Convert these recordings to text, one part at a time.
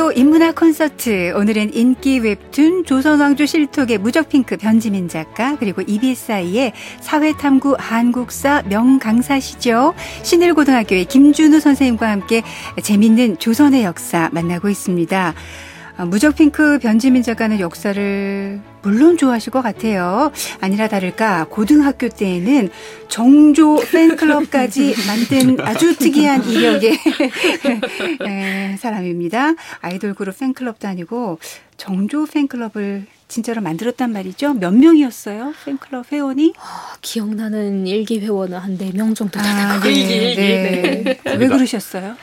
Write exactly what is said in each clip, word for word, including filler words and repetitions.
라디오 인문학 콘서트. 오늘은 인기 웹툰 조선왕조 실록의 무적핑크 변지민 작가, 그리고 이비에스아이의 사회탐구 한국사 명강사시죠. 신일고등학교의 김준우 선생님과 함께 재밌는 조선의 역사 만나고 있습니다. 무적핑크 변지민 작가는 역사를 물론 좋아하실 것 같아요. 아니라 다를까 고등학교 때에는 정조 팬클럽까지 만든 아주 특이한 이력의 사람입니다. 아이돌 그룹 팬클럽도 아니고 정조 팬클럽을 진짜로 만들었단 말이죠. 몇 명이었어요? 팬클럽 회원이? 아, 기억나는 일기 회원은 한 네 명 정도 되는 아, 거. 네, 일기, 일기. 네. 네. 왜 그러셨어요?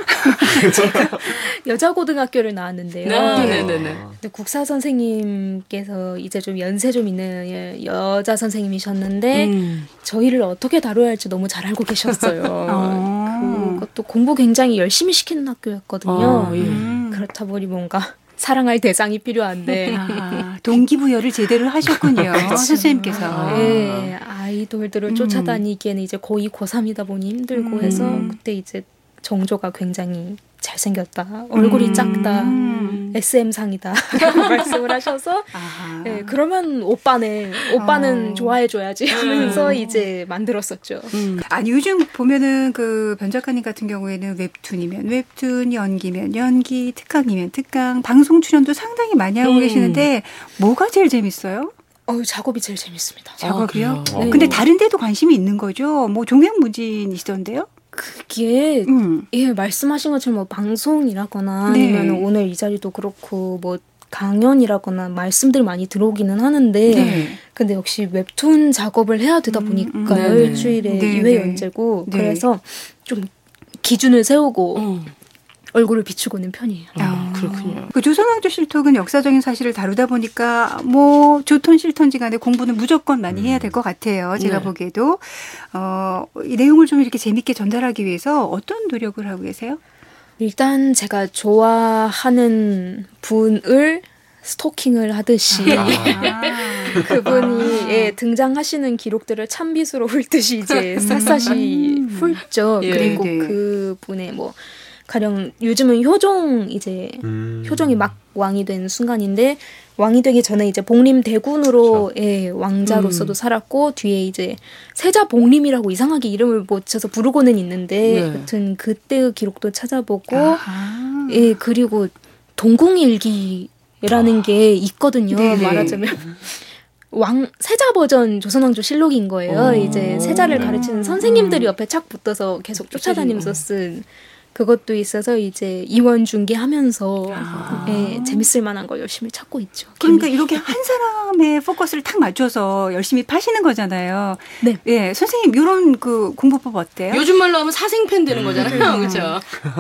여자 고등학교를 나왔는데요. 네, 네, 네, 네. 근데 국사 선생님께서 이제 좀 연세 좀 있는 여자 선생님이셨는데 음. 저희를 어떻게 다뤄야 할지 너무 잘 알고 계셨어요. 어. 그것도 공부 굉장히 열심히 시키는 학교였거든요. 어, 예. 음. 그렇다 보니 뭔가 사랑할 대상이 필요한데 아, 동기부여를 제대로 하셨군요. 선생님께서. 아. 네, 아이돌들을 음. 쫓아다니기에는 이제 거의 고삼이다 보니 힘들고 음. 해서 그때 이제 정조가 굉장히 잘생겼다, 얼굴이 음. 작다, 에스엠상이다 라고 말씀을 하셔서 아하. 네, 그러면 오빠네, 오빠는 어. 좋아해줘야지 하면서 음. 이제 만들었었죠. 음. 아니 요즘 보면은 그 변 작가님 같은 경우에는 웹툰이면 웹툰, 연기면 연기, 특강이면 특강, 방송 출연도 상당히 많이 하고 음. 계시는데 뭐가 제일 재밌어요? 어, 작업이 제일 재밌습니다. 작업이요? 그래요? 어, 근데 다른 데도 관심이 있는 거죠? 뭐 종횡무진이시던데요? 그게 음. 예 말씀하신 것처럼 뭐 방송이라거나 네. 아니면 오늘 이 자리도 그렇고 뭐 강연이라거나 말씀들 많이 들어오기는 하는데 네. 근데 역시 웹툰 작업을 해야 되다 음, 보니까요. 음, 네네. 일주일에 네, 이 회 네. 연재고 네. 그래서 좀 기준을 세우고 음. 얼굴을 비추고 있는 편이에요. 아, 그렇군요. 그 조선왕조 실록은 역사적인 사실을 다루다 보니까 뭐 좋던 싫던지 간에 공부는 무조건 많이 해야 될 것 같아요. 제가 네. 보기에도. 어, 이 내용을 좀 이렇게 재밌게 전달하기 위해서 어떤 노력을 하고 계세요? 일단 제가 좋아하는 분을 스토킹을 하듯이 아. 그분이 예, 등장하시는 기록들을 찬빗으로 훑듯이 이제 샅샅이 음. 훑죠. 예. 그리고 네. 그분의 뭐 가령 요즘은 효종 이제 음. 효종이 막 왕이 된 순간인데 왕이 되기 전에 이제 복림 대군으로 예, 왕자로서도 음. 살았고 뒤에 이제 세자 복림이라고 이상하게 이름을 붙여서 부르고는 있는데 네. 아무튼 그때의 기록도 찾아보고 아하. 예 그리고 동궁일기라는 게 있거든요. 네네. 말하자면 왕 세자 버전 조선왕조 실록인 거예요. 오. 이제 세자를 네. 가르치는 선생님들이 옆에 착 붙어서 계속 쫓아다니면서 쓴 그것도 있어서 이제 이원중기하면서 아. 예, 재밌을 만한 거 열심히 찾고 있죠. 그러니까 이렇게 한 사람의 포커스를 탁 맞춰서 열심히 파시는 거잖아요. 네. 예, 선생님 이런 그 공부법 어때요? 요즘 말로 하면 사생팬 되는 거잖아요. 그렇죠?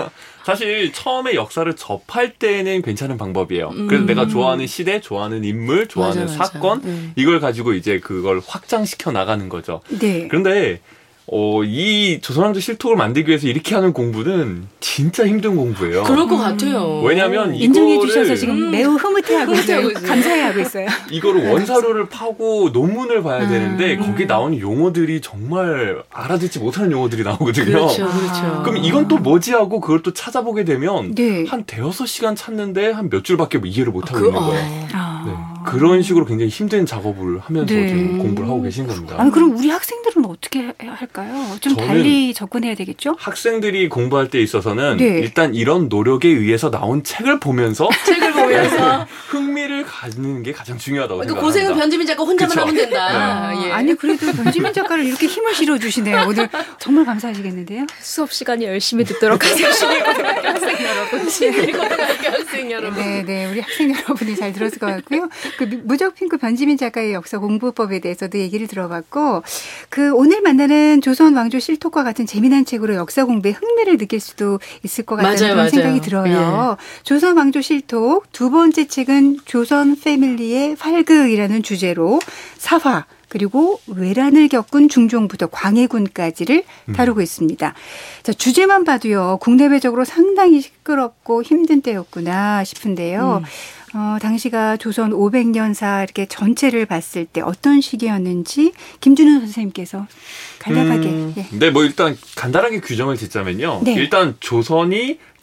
사실 처음에 역사를 접할 때는 괜찮은 방법이에요. 음. 그래서 내가 좋아하는 시대, 좋아하는 인물, 좋아하는 맞아, 맞아. 사건 음. 이걸 가지고 이제 그걸 확장시켜 나가는 거죠. 네. 그런데 어, 이 조선왕조 실록을 만들기 위해서 이렇게 하는 공부는 진짜 힘든 공부예요. 그럴 것 같아요. 왜냐하면 인정해 이거를 주셔서 지금 음. 매우 흐뭇해하고 흐뭇해하고 있어요. 있어요. 감사해하고 있어요. 이거를 원사료를 파고 논문을 봐야 아. 되는데 거기 나오는 용어들이 정말 알아듣지 못하는 용어들이 나오거든요. 그렇죠, 아. 그렇죠. 그럼 이건 또 뭐지 하고 그걸 또 찾아보게 되면 네. 한 대여섯 시간 찾는데 한 몇 줄밖에 뭐 이해를 못하고 그, 있는 거예요. 아. 네. 그런 식으로 굉장히 힘든 작업을 하면서 네. 지금 공부를 하고 계신 겁니다. 아니, 그럼 우리 학생들은 어떻게 할까요? 좀 저는 달리 접근해야 되겠죠? 학생들이 공부할 때 있어서는 네. 일단 이런 노력에 의해서 나온 책을 보면서 책을 보면서 흥미를 갖는 게 가장 중요하다고 그러니까 생각합니다. 고생은 변지민 작가 혼자만 그쵸. 하면 된다. 아, 예. 아니 그래도 변지민 작가를 이렇게 힘을 실어주시네요. 오늘 정말 감사하시겠는데요? 수업 시간에 열심히 듣도록 하겠습니다. 학생 여러분. 신일고등학교 학생 여러분. 네, 네, 우리 학생 여러분이 잘 들었을 것 같고요. 그 무적핑크 변지민 작가의 역사 공부법에 대해서도 얘기를 들어봤고, 그 오늘 만나는 조선 왕조 실록과 같은 재미난 책으로 역사 공부에 흥미를 느낄 수도 있을 것 같다는 맞아요, 그런 맞아요. 생각이 들어요. 조선 왕조 실록 두 번째 책은 조선 패밀리의 활극이라는 주제로 사화 그리고 외란을 겪은 중종부터 광해군까지를 다루고 있습니다. 자, 주제만 봐도요, 국내외적으로 상당히 시끄럽고 힘든 때였구나 싶은데요. 음. 어, 당시가 조선 오백 년사 이렇게 전체를 봤을 때 어떤 시기였는지 김준우 선생님께서 간략하게. 음, 예. 네, 뭐 일단 간단하게 규정을 짓자면요. 네. 일단 조선이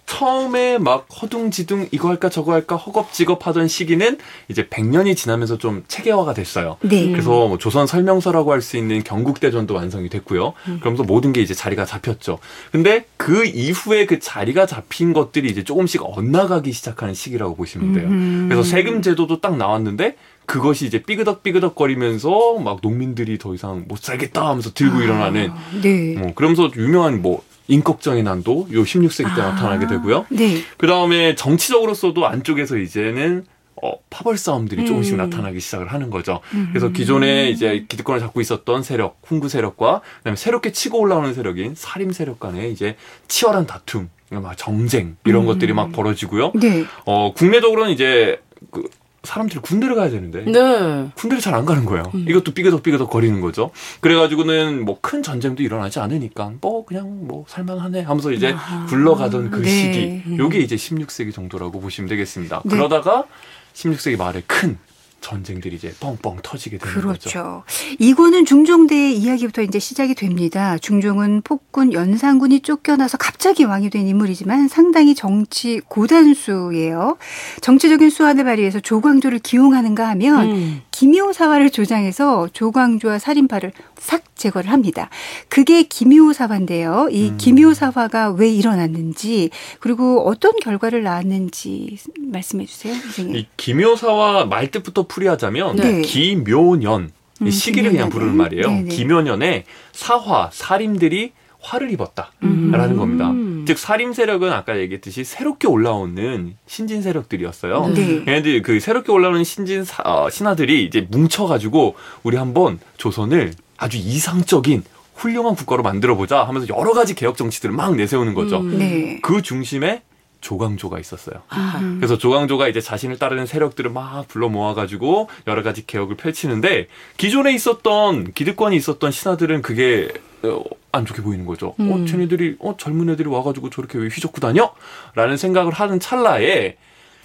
처음에 막 허둥지둥 이거 할까 저거 할까 허겁지겁 하던 시기는 이제 백 년이 지나면서 좀 체계화가 됐어요. 네. 그래서 뭐 조선 설명서라고 할 수 있는 경국대전도 완성이 됐고요. 음. 그러면서 모든 게 이제 자리가 잡혔죠. 근데 그 이후에 그 자리가 잡힌 것들이 이제 조금씩 엇나가기 시작하는 시기라고 보시면 돼요. 음. 그래서 세금 제도도 딱 나왔는데 그것이 이제 삐그덕삐그덕거리면서 막 농민들이 더 이상 못 살겠다 하면서 들고 아, 일어나는 네. 뭐 그러면서 유명한 뭐 인걱정의 난도 요 십육 세기 때 아, 나타나게 되고요. 네. 그 다음에 정치적으로서도 안쪽에서 이제는 어, 파벌 싸움들이 조금씩 음. 나타나기 시작을 하는 거죠. 음. 그래서 기존에 이제 기득권을 잡고 있었던 세력, 훈구 세력과 그다음에 새롭게 치고 올라오는 세력인 사림 세력 간의 이제 치열한 다툼, 막 정쟁 이런 음. 것들이 막 벌어지고요. 네. 어, 국내적으로는 이제 그 사람들이 군대를 가야 되는데 네. 군대를 잘 안 가는 거예요. 음. 이것도 삐그덕삐그덕 거리는 거죠. 그래가지고는 뭐 큰 전쟁도 일어나지 않으니까 뭐 그냥 뭐 살만하네 하면서 이제 아하. 굴러가던 그 네. 시기. 음. 요게 이제 십육 세기 정도라고 보시면 되겠습니다. 네. 그러다가 십육 세기 말에 큰 전쟁들이 이제 뻥뻥 터지게 되는 거죠. 그렇죠. 이거는 중종대의 이야기부터 이제 시작이 됩니다. 중종은 폭군 연산군이 쫓겨나서 갑자기 왕이 된 인물이지만 상당히 정치 고단수예요. 정치적인 수완을 발휘해서 조광조를 기용하는가 하면 음. 기묘사화를 조장해서 조광조와 살인파를 싹 제거를 합니다. 그게 기묘사화인데요. 이 음. 기묘사화가 왜 일어났는지 그리고 어떤 결과를 낳았는지 말씀해 주세요, 선생님. 이 기묘사와 말뜻부터 풀이하자면 네. 기묘년 이 음, 시기를 그냥 기묘년은? 부르는 말이에요. 네네. 기묘년에 사화 사림들이 화를 입었다라는 음. 겁니다. 즉 사림 세력은 아까 얘기했듯이 새롭게 올라오는 신진 세력들이었어요. 네. 얘네들 그 새롭게 올라오는 신진 사, 어, 신하들이 이제 뭉쳐가지고 우리 한번 조선을 아주 이상적인 훌륭한 국가로 만들어보자 하면서 여러 가지 개혁 정치들을 막 내세우는 거죠. 음. 네. 그 중심에 조광조가 있었어요. 아. 음. 그래서 조광조가 이제 자신을 따르는 세력들을 막 불러 모아가지고 여러 가지 개혁을 펼치는데 기존에 있었던 기득권이 있었던 신하들은 그게 어, 안 좋게 보이는 거죠. 음. 어, 쟤네들이 어, 젊은 애들이 와가지고 저렇게 왜 휘젓고 다녀? 라는 생각을 하는 찰나에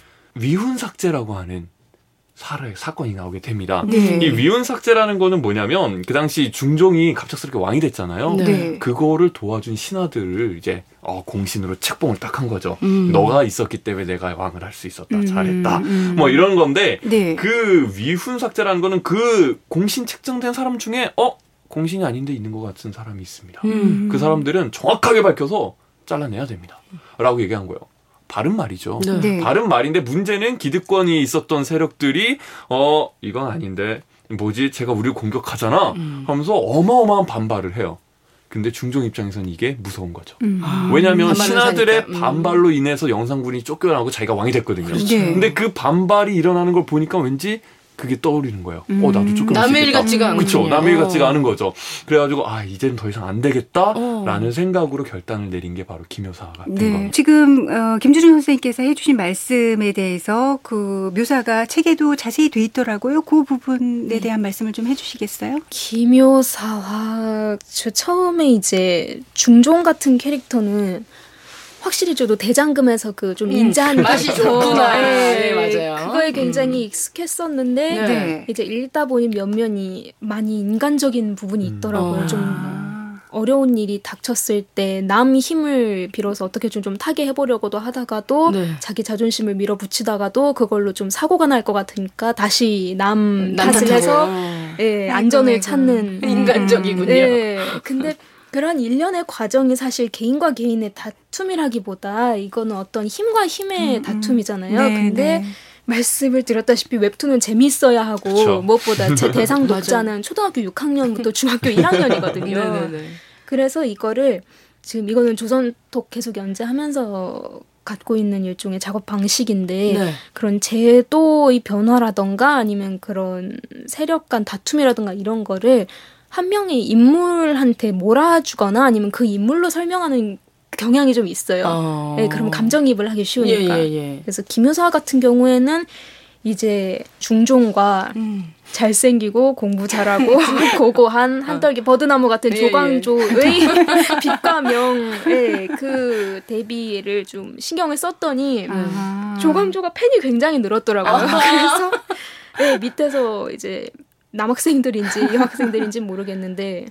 위훈삭제라고 하는 사례, 사건이 나오게 됩니다. 네. 이 위훈삭제라는 거는 뭐냐면 그 당시 중종이 갑작스럽게 왕이 됐잖아요. 네. 네. 그거를 도와준 신하들을 이제 어, 공신으로 책봉을 딱 한 거죠. 음. 너가 있었기 때문에 내가 왕을 할 수 있었다. 음, 잘했다. 음. 뭐 이런 건데 네. 그 위훈삭제라는 거는 그 공신 책정된 사람 중에 어? 공신이 아닌데 있는 것 같은 사람이 있습니다. 음. 그 사람들은 정확하게 밝혀서 잘라내야 됩니다. 라고 얘기한 거예요. 바른 말이죠. 네. 네. 바른 말인데 문제는 기득권이 있었던 세력들이 어 이건 아닌데 뭐지 제가 우리를 공격하잖아 음. 하면서 어마어마한 반발을 해요. 근데 중종 입장에서는 이게 무서운 거죠. 음. 아. 왜냐하면 반발을 신하들의 사니까. 음. 반발로 인해서 영산군이 쫓겨나고 자기가 왕이 됐거든요. 네. 근데 그 반발이 일어나는 걸 보니까 왠지 그게 떠오르는 거예요. 음. 어 나도 쫓겨날 수 남의 일 있겠다. 같지가 않군요. 그렇죠. 남의 일 같지가 어. 않은 거죠. 그래가지고 아 이제는 더 이상 안 되겠다라는 어. 생각으로 결단을 내린 게 바로 기묘사가 된 네, 겁니다. 지금 어, 김주준 선생님께서 해주신 말씀에 대해서 그 묘사가 책에도 자세히 돼 있더라고요. 그 부분에 대한 말씀을 좀 해주시겠어요? 기묘사화 저 처음에 이제 중종 같은 캐릭터는 확실히 저도 대장금에서 그 좀 음, 인자한 맛이 캐릭터, 좋구나. 네, 네, 맞아요. 그거에 굉장히 음. 익숙했었는데 네. 이제 읽다 보니 면면이 많이 인간적인 부분이 음. 있더라고요. 어. 좀 아, 어려운 일이 닥쳤을 때 남 힘을 빌어서 어떻게 좀, 좀 타게 해보려고도 하다가도 네. 자기 자존심을 밀어붙이다가도 그걸로 좀 사고가 날 것 같으니까 다시 남 남 탓을 탓하고. 해서 예, 아이고, 안전을 아이고. 찾는 인간적이군요. 예. 근데 그런 일련의 과정이 사실 개인과 개인의 다툼이라기보다 이거는 어떤 힘과 힘의 음, 다툼이잖아요. 네, 근데 네. 말씀을 드렸다시피 웹툰은 재밌어야 하고 그쵸. 무엇보다 제 대상 맞아요. 독자는 초등학교 육 학년부터 중학교 일 학년이거든요. 네네네. 그래서 이거를 지금 이거는 조선톡 계속 연재하면서 갖고 있는 일종의 작업 방식인데 네. 그런 제도의 변화라던가 아니면 그런 세력 간 다툼이라던가 이런 거를 한 명의 인물한테 몰아주거나 아니면 그 인물로 설명하는 경향이 좀 있어요. 어. 네, 그럼 감정이입을 하기 쉬우니까. 예, 예, 예. 그래서 김효사 같은 경우에는 이제 중종과 음. 잘생기고 공부 잘하고 고고한 한떨기 버드나무 같은 예, 조광조의 빛과 명의 그 대비를 좀 신경을 썼더니 아. 조광조가 팬이 굉장히 늘었더라고요. 그래서 네, 밑에서 이제 남학생들인지 여학생들인지 모르겠는데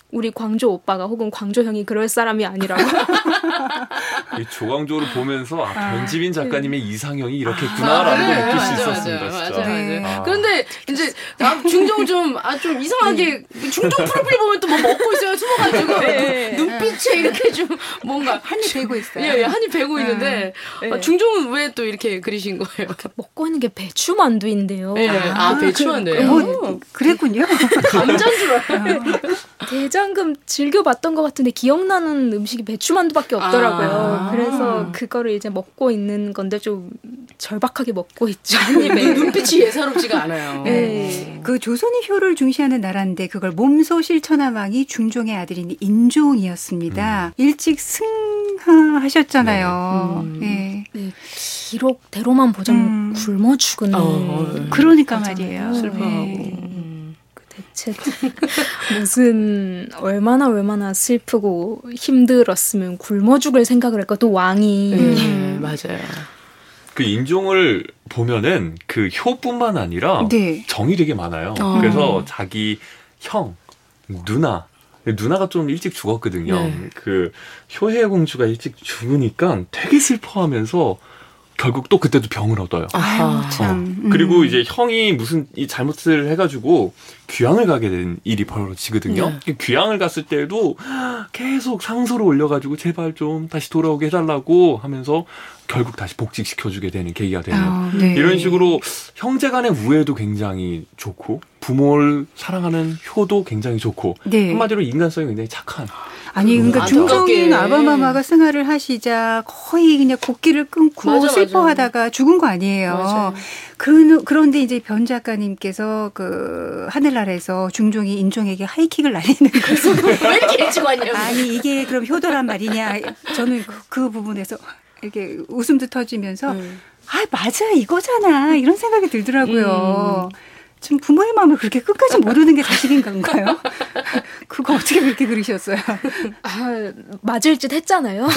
우리 광조 오빠가 혹은 광조 형이 그럴 사람이 아니라고. 이 조광조를 보면서 아, 아, 변지민 작가님의 이상형이 이렇겠구나라는 아, 걸 그래. 느낄 수 맞아, 있었습니다. 맞아, 진짜. 맞아, 네. 맞아. 아. 그런데 이제 나 중종 좀, 아, 좀 이상하게 중종 프로필 보면 또 뭐 먹고 있어요. 숨어가지고. 네. 눈빛에 이렇게 좀 뭔가. 한입 베고 있어요. 예, 예, 한입 베고 있는데. 네. 아, 중종은 왜 또 이렇게 그리신 거예요? 먹고 있는 게 배추 만두인데요. 예, 아, 배추만두예요? 뭐, 그랬군요. 감자인 줄 알아요. 대장금 즐겨봤던 것 같은데 기억나는 음식이 배추만두밖에 없더라고요. 아. 그래서 그거를 이제 먹고 있는 건데 좀 절박하게 먹고 있죠. 한 입에. 눈빛이 예사롭지가 않아요. 네. 그 조선의 효를 중시하는 나라인데 그걸 몸소 실천한 왕이 중종의 아들인 인종이었습니다. 일찍 승하하셨잖아요. 네. 음. 네. 네, 기록대로만 보자면 음. 굶어 죽은. 어, 그러니까 맞아요. 말이에요. 슬퍼하고. 네. 음. 대체 무슨 얼마나 얼마나 슬프고 힘들었으면 굶어 죽을 생각을 했고 또 왕이. 네, 맞아요. 그 인종을 보면은 그 효뿐만 아니라 네. 정이 되게 많아요. 어. 그래서 자기 형, 누나, 누나가 좀 일찍 죽었거든요. 네. 그 효혜 공주가 일찍 죽으니까 되게 슬퍼하면서 결국 또 그때도 병을 얻어요. 아유, 참. 어. 음. 그리고 이제 형이 무슨 이 잘못을 해가지고 귀향을 가게 된 일이 벌어지거든요. 네. 귀향을 갔을 때도 계속 상소를 올려가지고 제발 좀 다시 돌아오게 해달라고 하면서 결국 다시 복직시켜주게 되는 계기가 되는 아, 네. 이런 식으로 형제 간의 우애도 굉장히 좋고 부모를 사랑하는 효도 굉장히 좋고 네. 한마디로 인간성이 굉장히 착한 아니, 그러니까 안타깝게. 중종인 아바마마가 승하를 하시자 거의 그냥 곡기를 끊고 맞아, 맞아. 슬퍼하다가 죽은 거 아니에요. 맞아요. 그, 그런데 이제 변 작가님께서 그 하늘나라에서 중종이 인종에게 하이킥을 날리는 거죠. 왜 이렇게 일찍 왔냐고. 아니, 이게 그럼 효도란 말이냐. 저는 그, 그 부분에서 이렇게 웃음도 터지면서 음. 아, 맞아. 이거잖아. 이런 생각이 들더라고요. 음. 지금 부모의 마음을 그렇게 끝까지 모르는 게 자식인 건가요? 그거 어떻게 그렇게 그리셨어요? 아, 맞을 짓 했잖아요.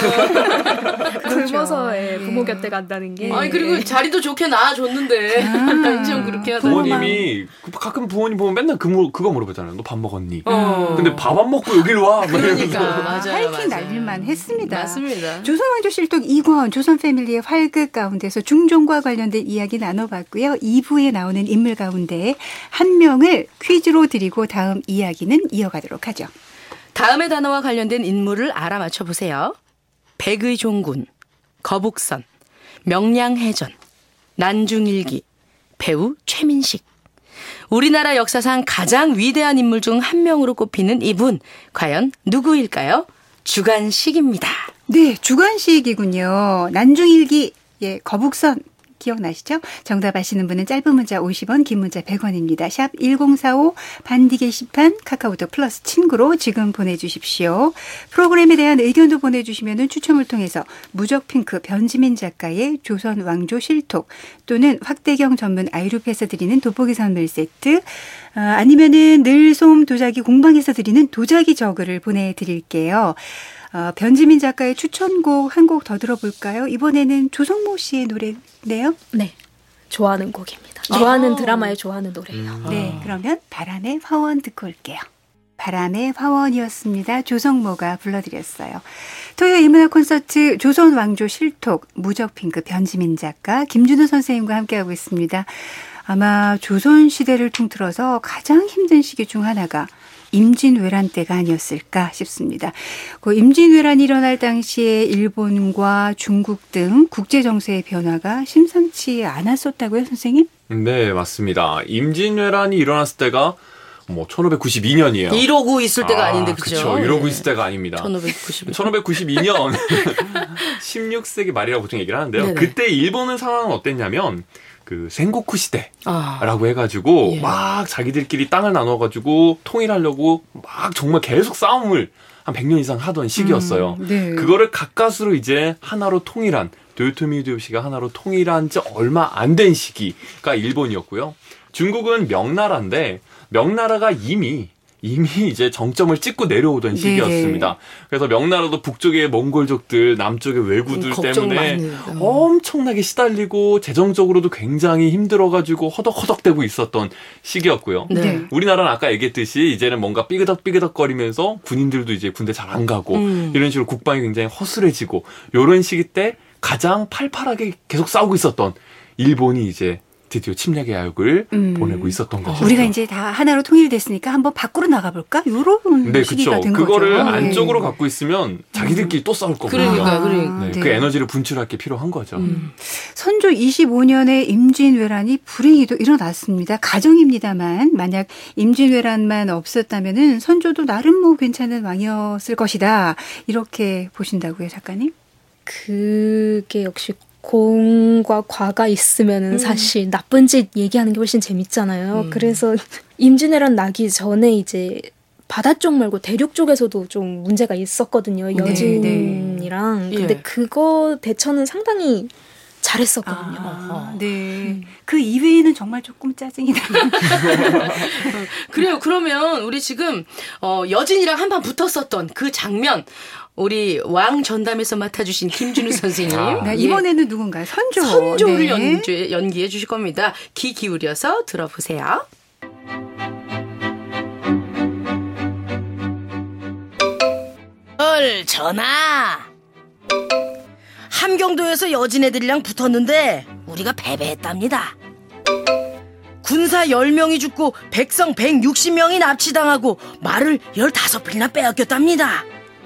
굶어서 예, 예. 부모 곁에 간다는 게. 아니, 그리고 자리도 좋게 낳아줬는데. 아. 좀 그렇게 하다. 부모님이 그 가끔 부모님 보면 맨날 그, 물- 그거 물어보잖아요. 너 밥 먹었니? 어. 근데 밥 안 먹고 여길 와. 막 이러면서. 그러니까. 맞아요. 하이킥 맞아요. 날릴만 했습니다. 맞습니다. 조선왕조 실록 이 권 조선 패밀리의 활극 가운데서 중종과 관련된 이야기 나눠봤고요. 이 부에 나오는 인물 가운데 한 명을 퀴즈로 드리고 다음 이야기는 이어가도록 하죠. 다음의 단어와 관련된 인물을 알아맞혀 보세요. 백의종군, 거북선, 명량해전, 난중일기, 배우 최민식. 우리나라 역사상 가장 위대한 인물 중 한 명으로 꼽히는 이분, 과연 누구일까요? 주간식입니다. 네, 주관식이군요. 난중일기, 예, 거북선. 기억나시죠? 정답 아시는 분은 짧은 문자 오십 원, 긴 문자 백 원입니다. 샵 일공사오 반디 게시판 카카오톡 플러스 친구로 지금 보내주십시오. 프로그램에 대한 의견도 보내주시면 추첨을 통해서 무적핑크 변지민 작가의 조선 왕조 실톡 또는 확대경 전문 아이루프에서 드리는 돋보기 선물 세트 아, 아니면은 늘솜 도자기 공방에서 드리는 도자기 저그를 보내드릴게요. 어, 변지민 작가의 추천곡 한 곡 더 들어볼까요? 이번에는 조성모 씨의 노래네요. 네, 좋아하는 곡입니다. 좋아하는 아. 드라마에 좋아하는 노래예요. 네, 그러면 바람의 화원 듣고 올게요. 바람의 화원이었습니다. 조성모가 불러드렸어요. 토요일 인문학 콘서트 조선 왕조 실톡 무적핑크 변지민 작가 김준호 선생님과 함께하고 있습니다. 아마 조선시대를 통틀어서 가장 힘든 시기 중 하나가 임진왜란 때가 아니었을까 싶습니다. 그 임진왜란이 일어날 당시에 일본과 중국 등 국제 정세의 변화가 심상치 않았었다고요, 선생님? 네, 맞습니다. 임진왜란이 일어났을 때가 뭐 천오백구십이 년이에요. 이러고 있을 때가 아닌데, 그죠? 그렇죠. 이러고 있을 때가 아닙니다. 천오백구십. 천오백구십이 년 십육 세기 말이라고 보통 얘기를 하는데요. 네네. 그때 일본은 상황은 어땠냐면 그 생고쿠 시대라고 아. 해가지고 예. 막 자기들끼리 땅을 나눠가지고 통일하려고 막 정말 계속 싸움을 한 백 년 이상 하던 시기였어요. 음, 네. 그거를 가까스로 이제 하나로 통일한 도요토미 히데요시가 하나로 통일한 지 얼마 안 된 시기가 일본이었고요. 중국은 명나라인데 명나라가 이미 이미 이제 정점을 찍고 내려오던 시기였습니다. 네네. 그래서 명나라도 북쪽의 몽골족들, 남쪽의 왜구들 음, 때문에 엄청나게 시달리고 재정적으로도 굉장히 힘들어가지고 허덕허덕대고 있었던 시기였고요. 네. 우리나라는 아까 얘기했듯이 이제는 뭔가 삐그덕삐그덕거리면서 군인들도 이제 군대 잘 안 가고 음. 이런 식으로 국방이 굉장히 허술해지고 이런 시기 때 가장 팔팔하게 계속 싸우고 있었던 일본이 이제 드디어 침략의 야욕을 음. 보내고 있었던 거죠. 우리가 이제 다 하나로 통일됐으니까 한번 밖으로 나가볼까? 이런 네, 시기가 그쵸. 된 그거를 거죠. 안쪽으로 네. 갖고 있으면 자기들끼리 음. 또 싸울 거거든요. 그러니까, 그러니까. 네, 네. 그 에너지를 분출할 게 필요한 거죠. 음. 선조 이십오 년에 임진왜란이 불행히도 일어났습니다. 가정입니다만 만약 임진왜란만 없었다면은 선조도 나름 뭐 괜찮은 왕이었을 것이다. 이렇게 보신다고요, 작가님? 그게 역시 공과 과가 있으면은 음. 사실 나쁜 짓 얘기하는 게 훨씬 재밌잖아요. 음. 그래서 임진왜란 나기 전에 이제 바다 쪽 말고 대륙 쪽에서도 좀 문제가 있었거든요. 여진이랑. 네, 네. 근데 예. 그거 대처는 상당히 잘했었거든요. 아, 네. 음. 그 이외에는 정말 조금 짜증이 나요. 그래요. 그러면 우리 지금 어, 여진이랑 한판 붙었었던 그 장면 우리 왕 전담에서 맡아주신 김준우 선생님. 아. 네, 이번에는 예. 누군가요? 선조. 선조를 네. 연주, 연기해 주실 겁니다. 귀 기울여서 들어보세요. 헐, 전하. 함경도에서 여진 애들이랑 붙었는데 우리가 패배했답니다. 군사 열 명이 죽고 백성 백육십 명이 납치당하고 말을 열다섯 필이나 빼앗겼답니다.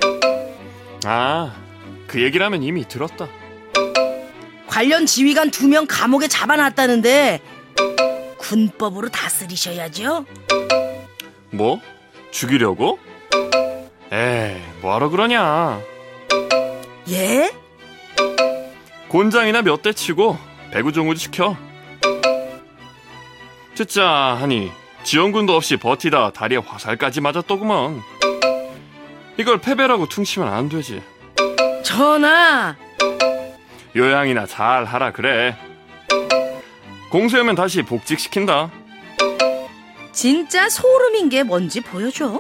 아, 그 얘기라면 이미 들었다. 관련 지휘관 두 명 감옥에 잡아놨다는데 군법으로 다스리셔야죠. 뭐? 죽이려고? 에이, 뭐하러 그러냐. 예? 곤장이나 몇 대 치고 배구종을 시켜. 진짜 하니 지원군도 없이 버티다 다리에 화살까지 맞았더구먼. 이걸 패배라고 퉁치면 안 되지. 전하, 요양이나 잘 하라 그래. 공수하면 다시 복직시킨다. 진짜 소름인 게 뭔지 보여줘.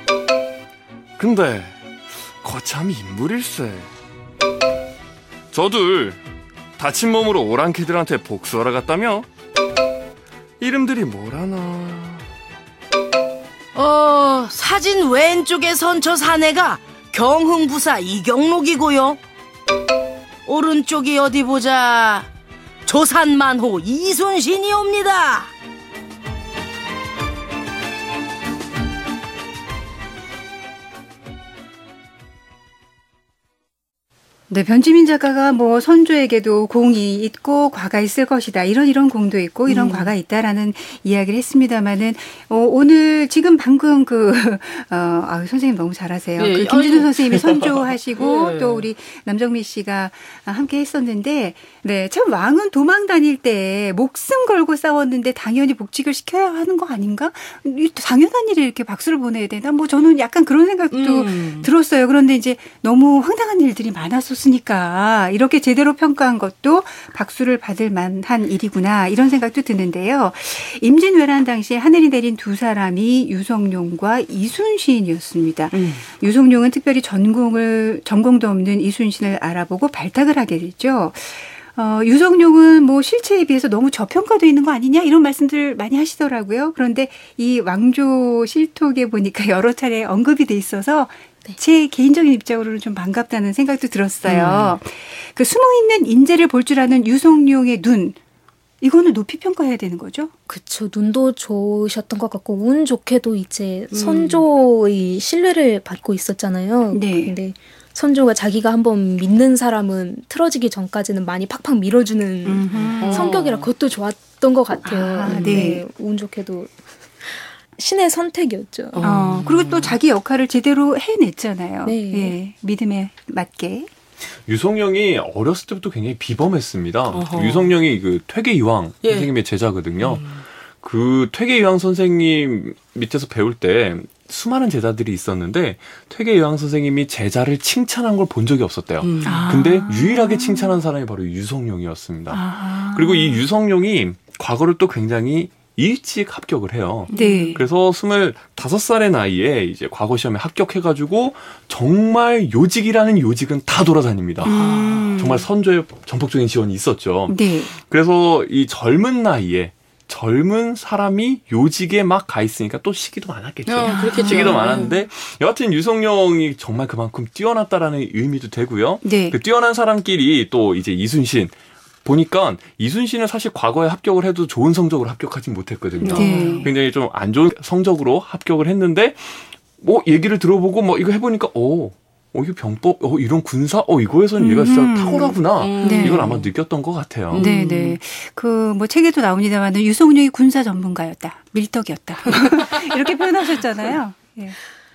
근데 거참 인물일세. 저들 다친 몸으로 오랑캐들한테 복수하러 갔다며? 이름들이 뭐라나. 어, 사진 왼쪽에 선처 사내가 경흥부사 이경록이고요. 오른쪽이 어디 보자. 조산만호 이순신이옵니다. 네, 변지민 작가가 뭐 선조에게도 공이 있고 과가 있을 것이다. 이런 이런 공도 있고 이런 음. 과가 있다라는 이야기를 했습니다만은 어, 오늘 지금 방금 그 어, 아, 선생님 너무 잘하세요. 네, 그 김준우 선생님이 선조하시고 네. 또 우리 남정미 씨가 함께 했었는데, 네, 참 왕은 도망 다닐 때 목숨 걸고 싸웠는데 당연히 복직을 시켜야 하는 거 아닌가? 당연한 일에 이렇게 박수를 보내야 되나? 뭐 저는 약간 그런 생각도 음. 들었어요. 그런데 이제 너무 황당한 일들이 많았었. 으니까 이렇게 제대로 평가한 것도 박수를 받을 만한 일이구나 이런 생각도 드는데요. 임진왜란 당시에 하늘이 내린 두 사람이 유성룡과 이순신이었습니다. 음. 유성룡은 특별히 전공을 전공도 없는 이순신을 알아보고 발탁을 하게 됐죠. 어, 유성룡은 뭐 실체에 비해서 너무 저평가되어 있는 거 아니냐 이런 말씀들 많이 하시더라고요. 그런데 이 왕조 실록에 보니까 여러 차례 언급이 돼 있어서 네. 제 개인적인 입장으로는 좀 반갑다는 생각도 들었어요. 음. 그 숨어있는 인재를 볼 줄 아는 유성룡의 눈. 이거는 높이 평가해야 되는 거죠? 그렇죠. 눈도 좋으셨던 것 같고 운 좋게도 이제 음. 선조의 신뢰를 받고 있었잖아요. 네. 근데 선조가 자기가 한번 믿는 사람은 틀어지기 전까지는 많이 팍팍 밀어주는 음흠. 성격이라 그것도 좋았던 것 같아요. 아, 네. 네. 운 좋게도. 신의 선택이었죠. 어, 그리고 또 자기 역할을 제대로 해냈잖아요. 네. 예, 믿음에 맞게. 유성룡이 어렸을 때부터 굉장히 비범했습니다. 어허. 유성룡이 그 퇴계이황 예. 선생님의 제자거든요. 음. 그 퇴계이황 선생님 밑에서 배울 때 수많은 제자들이 있었는데 퇴계이황 선생님이 제자를 칭찬한 걸 본 적이 없었대요. 음. 아. 근데 유일하게 칭찬한 사람이 바로 유성룡이었습니다. 아. 그리고 이 유성룡이 과거를 또 굉장히 일찍 합격을 해요. 네. 그래서 스물다섯 살의 나이에 이제 과거 시험에 합격해가지고 정말 요직이라는 요직은 다 돌아다닙니다. 음. 정말 선조의 전폭적인 지원이 있었죠. 네. 그래서 이 젊은 나이에 젊은 사람이 요직에 막 가 있으니까 또 시기도 많았겠죠. 어, 그렇겠죠. 시기도 많았는데 여하튼 유성룡이 정말 그만큼 뛰어났다라는 의미도 되고요. 네. 그 뛰어난 사람끼리 또 이제 이순신 보니까 이순신은 사실 과거에 합격을 해도 좋은 성적으로 합격하지 못했거든요. 네. 굉장히 좀 안 좋은 성적으로 합격을 했는데 뭐 얘기를 들어보고 뭐 이거 해보니까 오. 어, 이거 병법, 어, 이런 군사, 어, 이거에서는 얘가 진짜 음. 탁월하구나. 음. 네. 이걸 아마 느꼈던 것 같아요. 네네. 그, 뭐, 책에도 나옵니다만, 유성룡이 군사 전문가였다. 밀떡이었다. 이렇게 표현하셨잖아요. 예.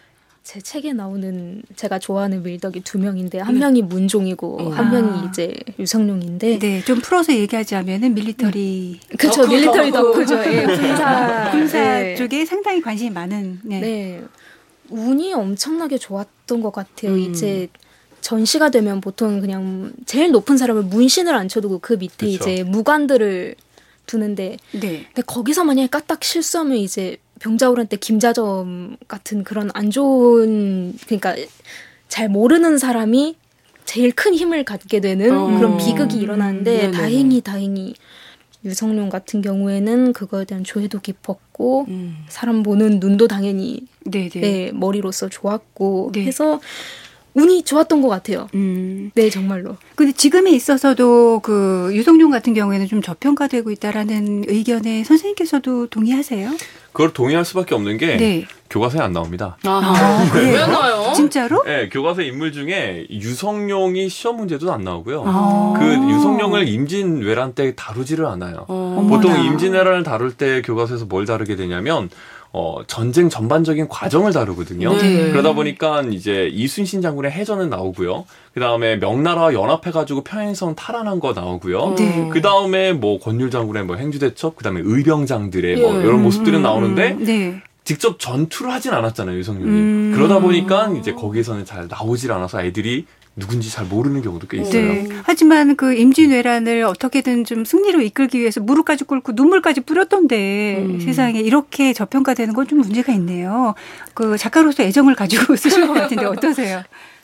제 책에 나오는 제가 좋아하는 밀덕이 두 명인데 한 명이 문종이고 음. 한 아. 명이 이제 유성룡인데 네, 좀 풀어서 얘기하자면은 밀리터리. 그쵸 덕후, 밀리터리 덕후. 덕후죠. 예, 군사 군사 네. 쪽에 상당히 관심이 많은. 네. 네. 운이 엄청나게 좋았던 것 같아요. 음. 이제 전시가 되면 보통 그냥 제일 높은 사람을 문신을 앉혀두고 그 밑에 그쵸. 이제 무관들을 두는데 네. 근데 거기서 만약에 까딱 실수하면 이제 병자호란 때 김자점 같은 그런 안 좋은 그러니까 잘 모르는 사람이 제일 큰 힘을 갖게 되는 어. 그런 비극이 일어나는데 네네네. 다행히 다행히 유성룡 같은 경우에는 그거에 대한 조회도 깊었고 음. 사람 보는 눈도 당연히 네네. 네, 머리로서 좋았고 네. 해서 운이 좋았던 것 같아요. 음. 네, 정말로. 근데 지금에 있어서도 그 유성룡 같은 경우에는 좀 저평가되고 있다라는 의견에 선생님께서도 동의하세요? 그걸 동의할 수밖에 없는 게 네. 교과서에 안 나옵니다. 아, 그래요? 왜 나요? 진짜로? 네, 교과서 인물 중에 유성룡이 시험 문제도 안 나오고요. 아. 그 유성룡을 임진왜란 때 다루지를 않아요. 어. 어머나. 보통 임진왜란을 다룰 때 교과서에서 뭘 다루게 되냐면 어, 전쟁 전반적인 과정을 다루거든요. 네. 그러다 보니까 이제 이순신 장군의 해전은 나오고요. 그 다음에 명나라와 연합해가지고 평행선 탈환한 거 나오고요. 네. 그 다음에 뭐 권율 장군의 뭐 행주대첩, 그 다음에 의병장들의 뭐 예. 이런 모습들은 음, 나오는데 음, 네. 직접 전투를 하진 않았잖아요, 유성룡이. 음. 그러다 보니까 이제 거기에서는 잘 나오질 않아서 애들이 누군지 잘 모르는 경우도 꽤 있어요. 네. 하지만 그 임진왜란을 어떻게든 좀 승리로 이끌기 위해서 무릎까지 꿇고 눈물까지 뿌렸던데 음. 세상에 이렇게 저평가되는 건 좀 문제가 있네요. 그 작가로서 애정을 가지고 쓰신 것 같은데 어떠세요?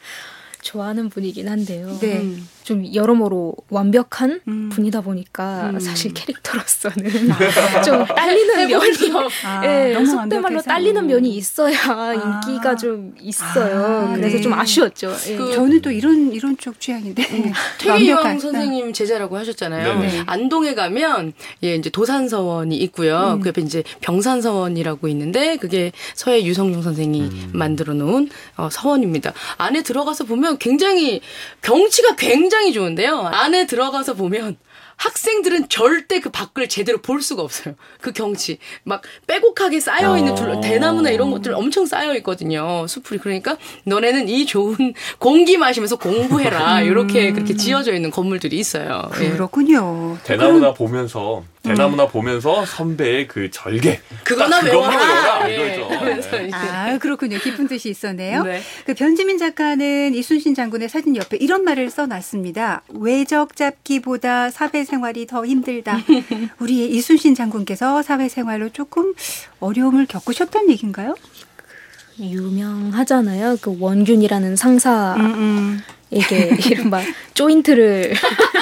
좋아하는 분이긴 한데요. 네. 음. 좀 여러모로 완벽한 음. 분이다 보니까 음. 사실 캐릭터로서는 좀 딸리는 면이 아, 예, 너무 속된 말로 완벽해서. 딸리는 면이 있어야 아. 인기가 좀 있어요. 아, 그래서 네. 좀 아쉬웠죠. 예. 그- 저는 또 이런 이런 쪽 취향인데 퇴계이왕 완벽한. 선생님 제자라고 하셨잖아요. 네네. 안동에 가면 예 이제 도산서원이 있고요. 음. 그 옆에 이제 병산서원이라고 있는데 그게 서해 유성룡 선생이 음. 만들어 놓은 어, 서원입니다. 안에 들어가서 보면 굉장히 경치가 굉장히 좋은데요. 안에 들어가서 보면 학생들은 절대 그 밖을 제대로 볼 수가 없어요. 그 경치. 막 빼곡하게 쌓여있는 둘, 대나무나 이런 것들 엄청 쌓여있거든요. 수풀이. 그러니까 너네는 이 좋은 공기 마시면서 공부해라. 이렇게 그렇게 지어져 있는 건물들이 있어요. 예. 그렇군요. 대나무나 보면서 대나무나 보면서 선배의 그 절개. 그거나 딱 그것만 외워라. 외워라, 예. 이거죠. 그래서 네. 이제 아, 그렇군요. 깊은 뜻이 있었네요. 네. 그 변지민 작가는 이순신 장군의 사진 옆에 이런 말을 써놨습니다. 외적 잡기보다 사회생활이 더 힘들다. 우리 이순신 장군께서 사회생활로 조금 어려움을 겪으셨다는 얘기인가요? 유명하잖아요. 그 원균이라는 상사에게 음, 음. 이른바 조인트를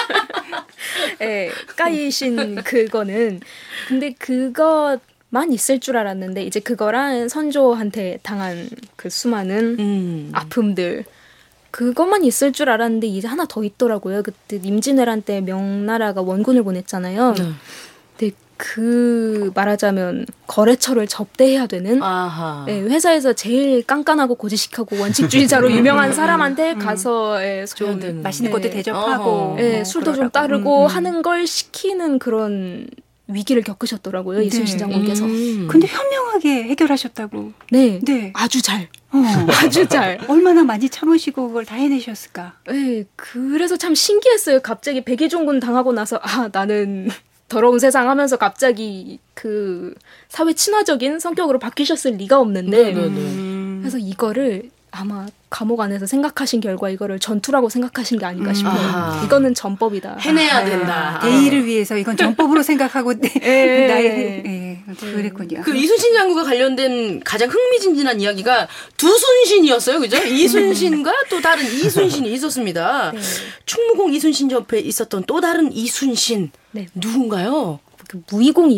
예, 까이신 그거는 근데 그것만 있을 줄 알았는데 이제 그거랑 선조한테 당한 그 수많은 음. 아픔들 그것만 있을 줄 알았는데 이제 하나 더 있더라고요. 그때 임진왜란 때 명나라가 원군을 보냈잖아요. 네. 근데 그 말하자면 거래처를 접대해야 되는 아하. 네, 회사에서 제일 깐깐하고 고지식하고 원칙주의자로 유명한 사람한테 가서 예, 좀 되는. 맛있는 것도 네. 대접하고 어허. 예, 뭐 술도 좀 그러라고. 따르고 음, 음. 하는 걸 시키는 그런 위기를 겪으셨더라고요. 이순신 네. 장군께서. 음. 근데 현명하게 해결하셨다고. 네. 네. 아주 잘. 어. 아주 잘. 얼마나 많이 참으시고 그걸 다 해내셨을까. 네, 그래서 참 신기했어요. 갑자기 백의종군 당하고 나서 아 나는 더러운 세상 하면서 갑자기 그 사회 친화적인 성격으로 바뀌셨을 리가 없는데 네네네. 음. 그래서 이거를 아마 감옥 안에서 생각하신 결과 이거를 전투라고 생각하신 게 아닌가 싶어요. 아. 이거는 전법이다. 해내야 된다. 대의를 위해서 이건 전법으로 생각하고 네, 예. 나의 예, 그랬군요. 그 이순신 장군과 관련된 가장 흥미진진한 이야기가 두 순신이었어요, 그죠? 이순신과 또 다른 이순신이 있었습니다. 네. 충무공 이순신 옆에 있었던 또 다른 이순신 네. 누군가요? 그 무의공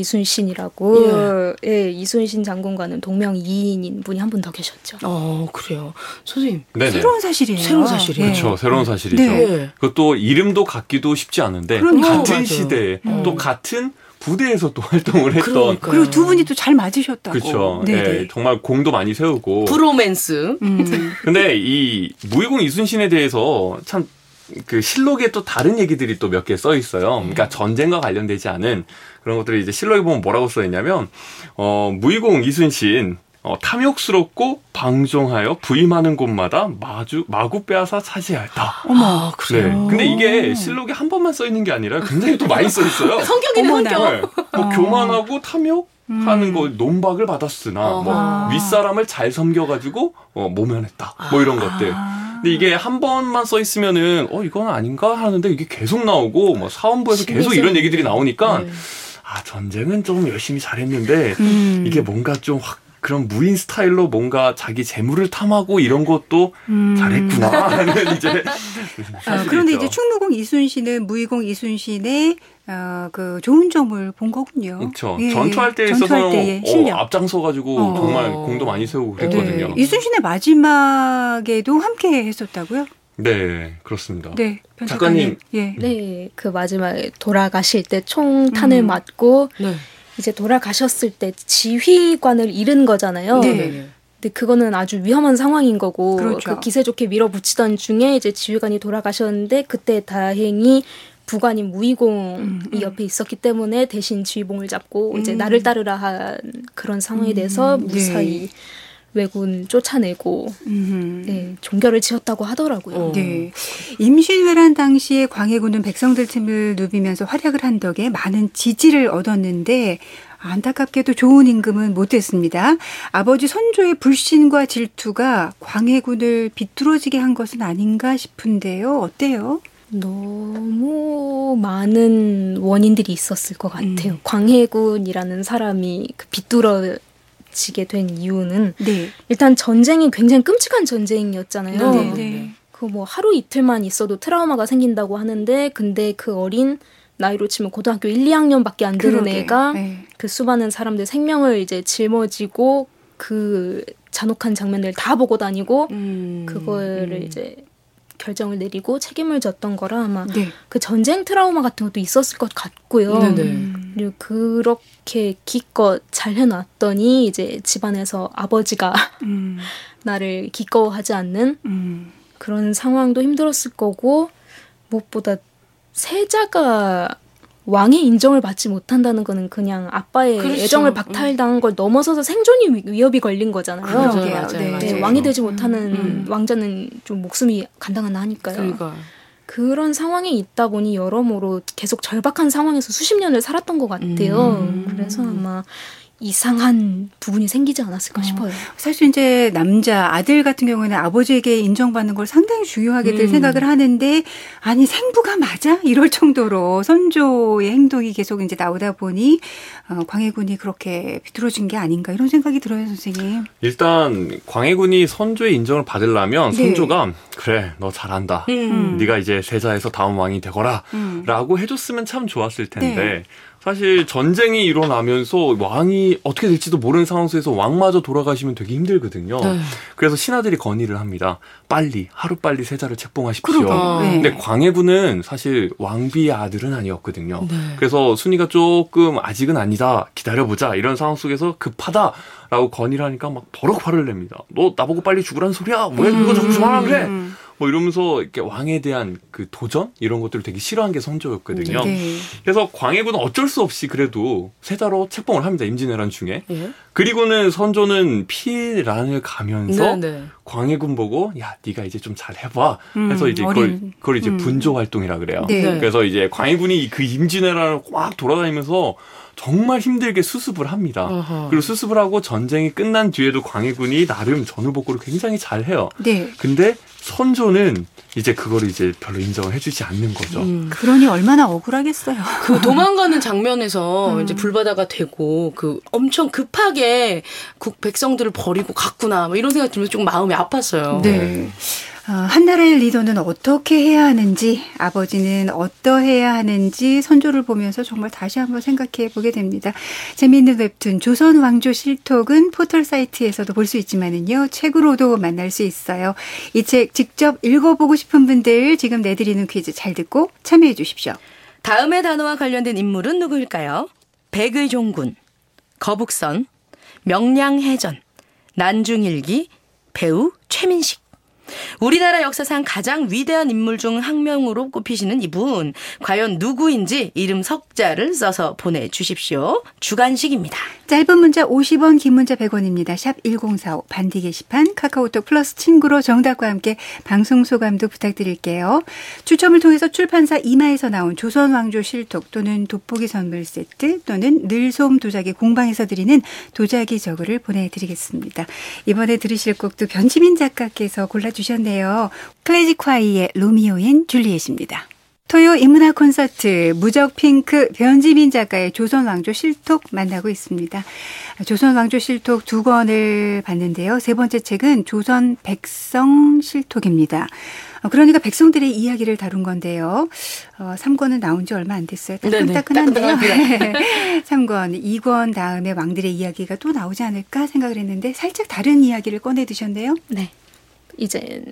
이순신이라고 예. 예, 이순신 장군과는 동명이인인 분이 한 분 더 계셨죠. 어, 그래요. 선생님. 네네. 새로운 사실이에요. 새로운 사실이에요. 그렇죠. 새로운 사실이죠. 네. 그것도 이름도 같기도 쉽지 않은데 그러니까요. 같은 맞아요. 시대에 음. 또 같은 부대에서 또 활동을 했던 그러니까요. 그리고 두 분이 또 잘 맞으셨다고. 그렇죠. 네네. 예, 정말 공도 많이 세우고. 브로맨스. 음. 근데 이 무의공 이순신에 대해서 참 그 실록에 또 다른 얘기들이 또 몇 개 써 있어요. 그러니까 전쟁과 관련되지 않은 그런 것들이 이제 실록에 보면 뭐라고 써 있냐면 어 무의공 이순신 어, 탐욕스럽고 방종하여 부임하는 곳마다 마주 마구 빼앗아 차지하였다. 어머. 아, 그래요? 네. 근데 이게 실록에 한 번만 써 있는 게 아니라 굉장히 또 많이 써 있어요. 성격이네, 어머나. 성격. 네. 뭐 어. 교만하고 탐욕 음. 하는 거 논박을 받았으나 어허. 뭐 윗사람을 잘 섬겨가지고 어, 모면했다. 뭐 이런 것들. 아. 근데 이게 한 번만 써 있으면은 어 이건 아닌가 하는데 이게 계속 나오고 뭐 사원부에서 계속 이런 얘기들이 나오니까 네. 아 전쟁은 좀 열심히 잘했는데 음. 이게 뭔가 좀 확 그런 무인 스타일로 뭔가 자기 재물을 탐하고 이런 것도 음. 잘했구나 하는 이제 아, 그런데 이제 충무공 이순신은 무의공 이순신의 어, 그 좋은 점을 본 거군요. 그렇죠. 예, 전투할 때 있어서 전투할 때의 어, 실력. 앞장서가지고 어. 정말 공도 많이 세우고 그랬거든요. 네. 이순신의 마지막에도 함께 했었다고요? 네, 그렇습니다. 네. 작가님. 예. 네, 그 마지막에 돌아가실 때 총탄을 음. 맞고 네. 이제 돌아가셨을 때 지휘관을 잃은 거잖아요. 네. 네. 근데 그거는 아주 위험한 상황인 거고 그렇죠. 그 기세 좋게 밀어붙이던 중에 이제 지휘관이 돌아가셨는데 그때 다행히 부관인 무의공이 음, 음. 옆에 있었기 때문에 대신 지휘봉을 잡고 이제 음. 나를 따르라 한 그런 상황에 대해서 음, 무사히 네. 왜군 쫓아내고 음. 네, 종결을 지었다고 하더라고요. 어. 네. 임신왜란 당시에 광해군은 백성들 틈을 누비면서 활약을 한 덕에 많은 지지를 얻었는데 안타깝게도 좋은 임금은 못했습니다. 아버지 선조의 불신과 질투가 광해군을 비뚤어지게 한 것은 아닌가 싶은데요. 어때요? 너무 많은 원인들이 있었을 것 같아요. 음. 광해군이라는 사람이 그 비뚤어지게 된 이유는 네. 일단 전쟁이 굉장히 끔찍한 전쟁이었잖아요. 네, 네. 그 뭐 하루 이틀만 있어도 트라우마가 생긴다고 하는데 근데 그 어린 나이로 치면 고등학교 일, 이 학년밖에 안 되는 그러게. 애가 네. 그 수많은 사람들 생명을 이제 짊어지고 그 잔혹한 장면들을 다 보고 다니고 음. 그거를 음. 이제 결정을 내리고 책임을 졌던 거라 아마 네. 그 전쟁 트라우마 같은 것도 있었을 것 같고요. 네네. 그리고 그렇게 기껏 잘 해놨더니 이제 집안에서 아버지가 음. 나를 기꺼워하지 않는 음. 그런 상황도 힘들었을 거고 무엇보다 세자가 왕의 인정을 받지 못한다는 거는 그냥 아빠의 그렇죠. 애정을 박탈당한 걸 넘어서서 생존이 위- 위협이 걸린 거잖아요. 그러게요. 맞아요, 네. 맞아요. 네, 왕이 되지 음, 못하는 음. 왕자는 좀 목숨이 간당한 하니까요. 그러니까. 그런 상황에 있다 보니 여러모로 계속 절박한 상황에서 수십 년을 살았던 것 같아요. 음. 그래서 아마 이상한 부분이 생기지 않았을까 어. 싶어요. 사실 이제 남자 아들 같은 경우에는 아버지에게 인정받는 걸 상당히 중요하게들 음. 생각을 하는데 아니 생부가 맞아? 이럴 정도로 선조의 행동이 계속 이제 나오다 보니 어, 광해군이 그렇게 비뚤어진 게 아닌가 이런 생각이 들어요, 선생님. 일단 광해군이 선조의 인정을 받으려면 네. 선조가 그래 너 잘한다. 음. 네가 이제 세자에서 다음 왕이 되거라 음. 라고 해줬으면 참 좋았을 텐데 네. 사실 전쟁이 일어나면서 왕이 어떻게 될지도 모르는 상황 속에서 왕마저 돌아가시면 되게 힘들거든요. 네. 그래서 신하들이 건의를 합니다. 빨리 하루빨리 세자를 책봉하십시오. 그러게요. 아. 네. 근데 광해군은 사실 왕비의 아들은 아니었거든요. 네. 그래서 순위가 조금 아직은 아니다. 기다려보자. 이런 상황 속에서 급하다라고 건의를 하니까 막 버럭 화를 냅니다. 너 나보고 빨리 죽으라는 소리야. 왜 이거 자꾸 그만하라 그래? 음. 뭐 이러면서 이렇게 왕에 대한 그 도전 이런 것들을 되게 싫어한 게 선조였거든요. 네. 그래서 광해군은 어쩔 수 없이 그래도 세자로 책봉을 합니다. 임진왜란 중에. 예. 그리고는 선조는 피란을 가면서 네네. 광해군 보고 야 네가 이제 좀 잘 해봐 해서 음, 이제 그걸, 어린. 그걸 이제 음. 분조 활동이라 그래요. 네. 그래서 이제 광해군이 그 임진왜란을 꽉 돌아다니면서 정말 힘들게 수습을 합니다. 어허. 그리고 수습을 하고 전쟁이 끝난 뒤에도 광해군이 나름 전후복구를 굉장히 잘 해요. 네. 근데 선조는 이제 그걸 이제 별로 인정을 해주지 않는 거죠. 음. 그러니 얼마나 억울하겠어요. 그 도망가는 장면에서 음. 이제 불바다가 되고 그 엄청 급하게 국 백성들을 버리고 갔구나 뭐 이런 생각 들면서 좀 마음이 아팠어요. 네. 어, 한나라의 리더는 어떻게 해야 하는지, 아버지는 어떠해야 하는지 선조를 보면서 정말 다시 한번 생각해 보게 됩니다. 재미있는 웹툰 조선 왕조 실톡은 포털 사이트에서도 볼 수 있지만은요, 책으로도 만날 수 있어요. 이 책 직접 읽어보고 싶은 분들 지금 내드리는 퀴즈 잘 듣고 참여해 주십시오. 다음의 단어와 관련된 인물은 누구일까요? 백의종군, 거북선, 명량해전, 난중일기, 배우 최민식. 우리나라 역사상 가장 위대한 인물 중 한 명으로 꼽히시는 이분, 과연 누구인지 이름 석자를 써서 보내주십시오. 주간식입니다. 짧은 문자 오십 원, 긴 문자 백 원입니다. 샵 일공사오 반디 게시판, 카카오톡 플러스 친구로 정답과 함께 방송 소감도 부탁드릴게요. 추첨을 통해서 출판사 이마에서 나온 조선 왕조 실톡 또는 돋보기 선물 세트 또는 늘솜 도자기 공방에서 드리는 도자기 저그를 보내드리겠습니다. 이번에 들으실 곡도 변지민 작가께서 골라주셨네요. 클래식화이의 로미오 앤 줄리엣입니다. 토요 인문학 콘서트 무적핑크 변지민 작가의 조선 왕조 실톡 만나고 있습니다. 조선 왕조 실톡 두 권을 봤는데요. 세 번째 책은 조선 백성 실톡입니다. 그러니까 백성들의 이야기를 다룬 건데요. 어, 삼 권은 나온 지 얼마 안 됐어요. 따끈따끈한데요. 삼 권, 이 권 다음에 왕들의 이야기가 또 나오지 않을까 생각을 했는데 살짝 다른 이야기를 꺼내 드셨네요. 네. 이제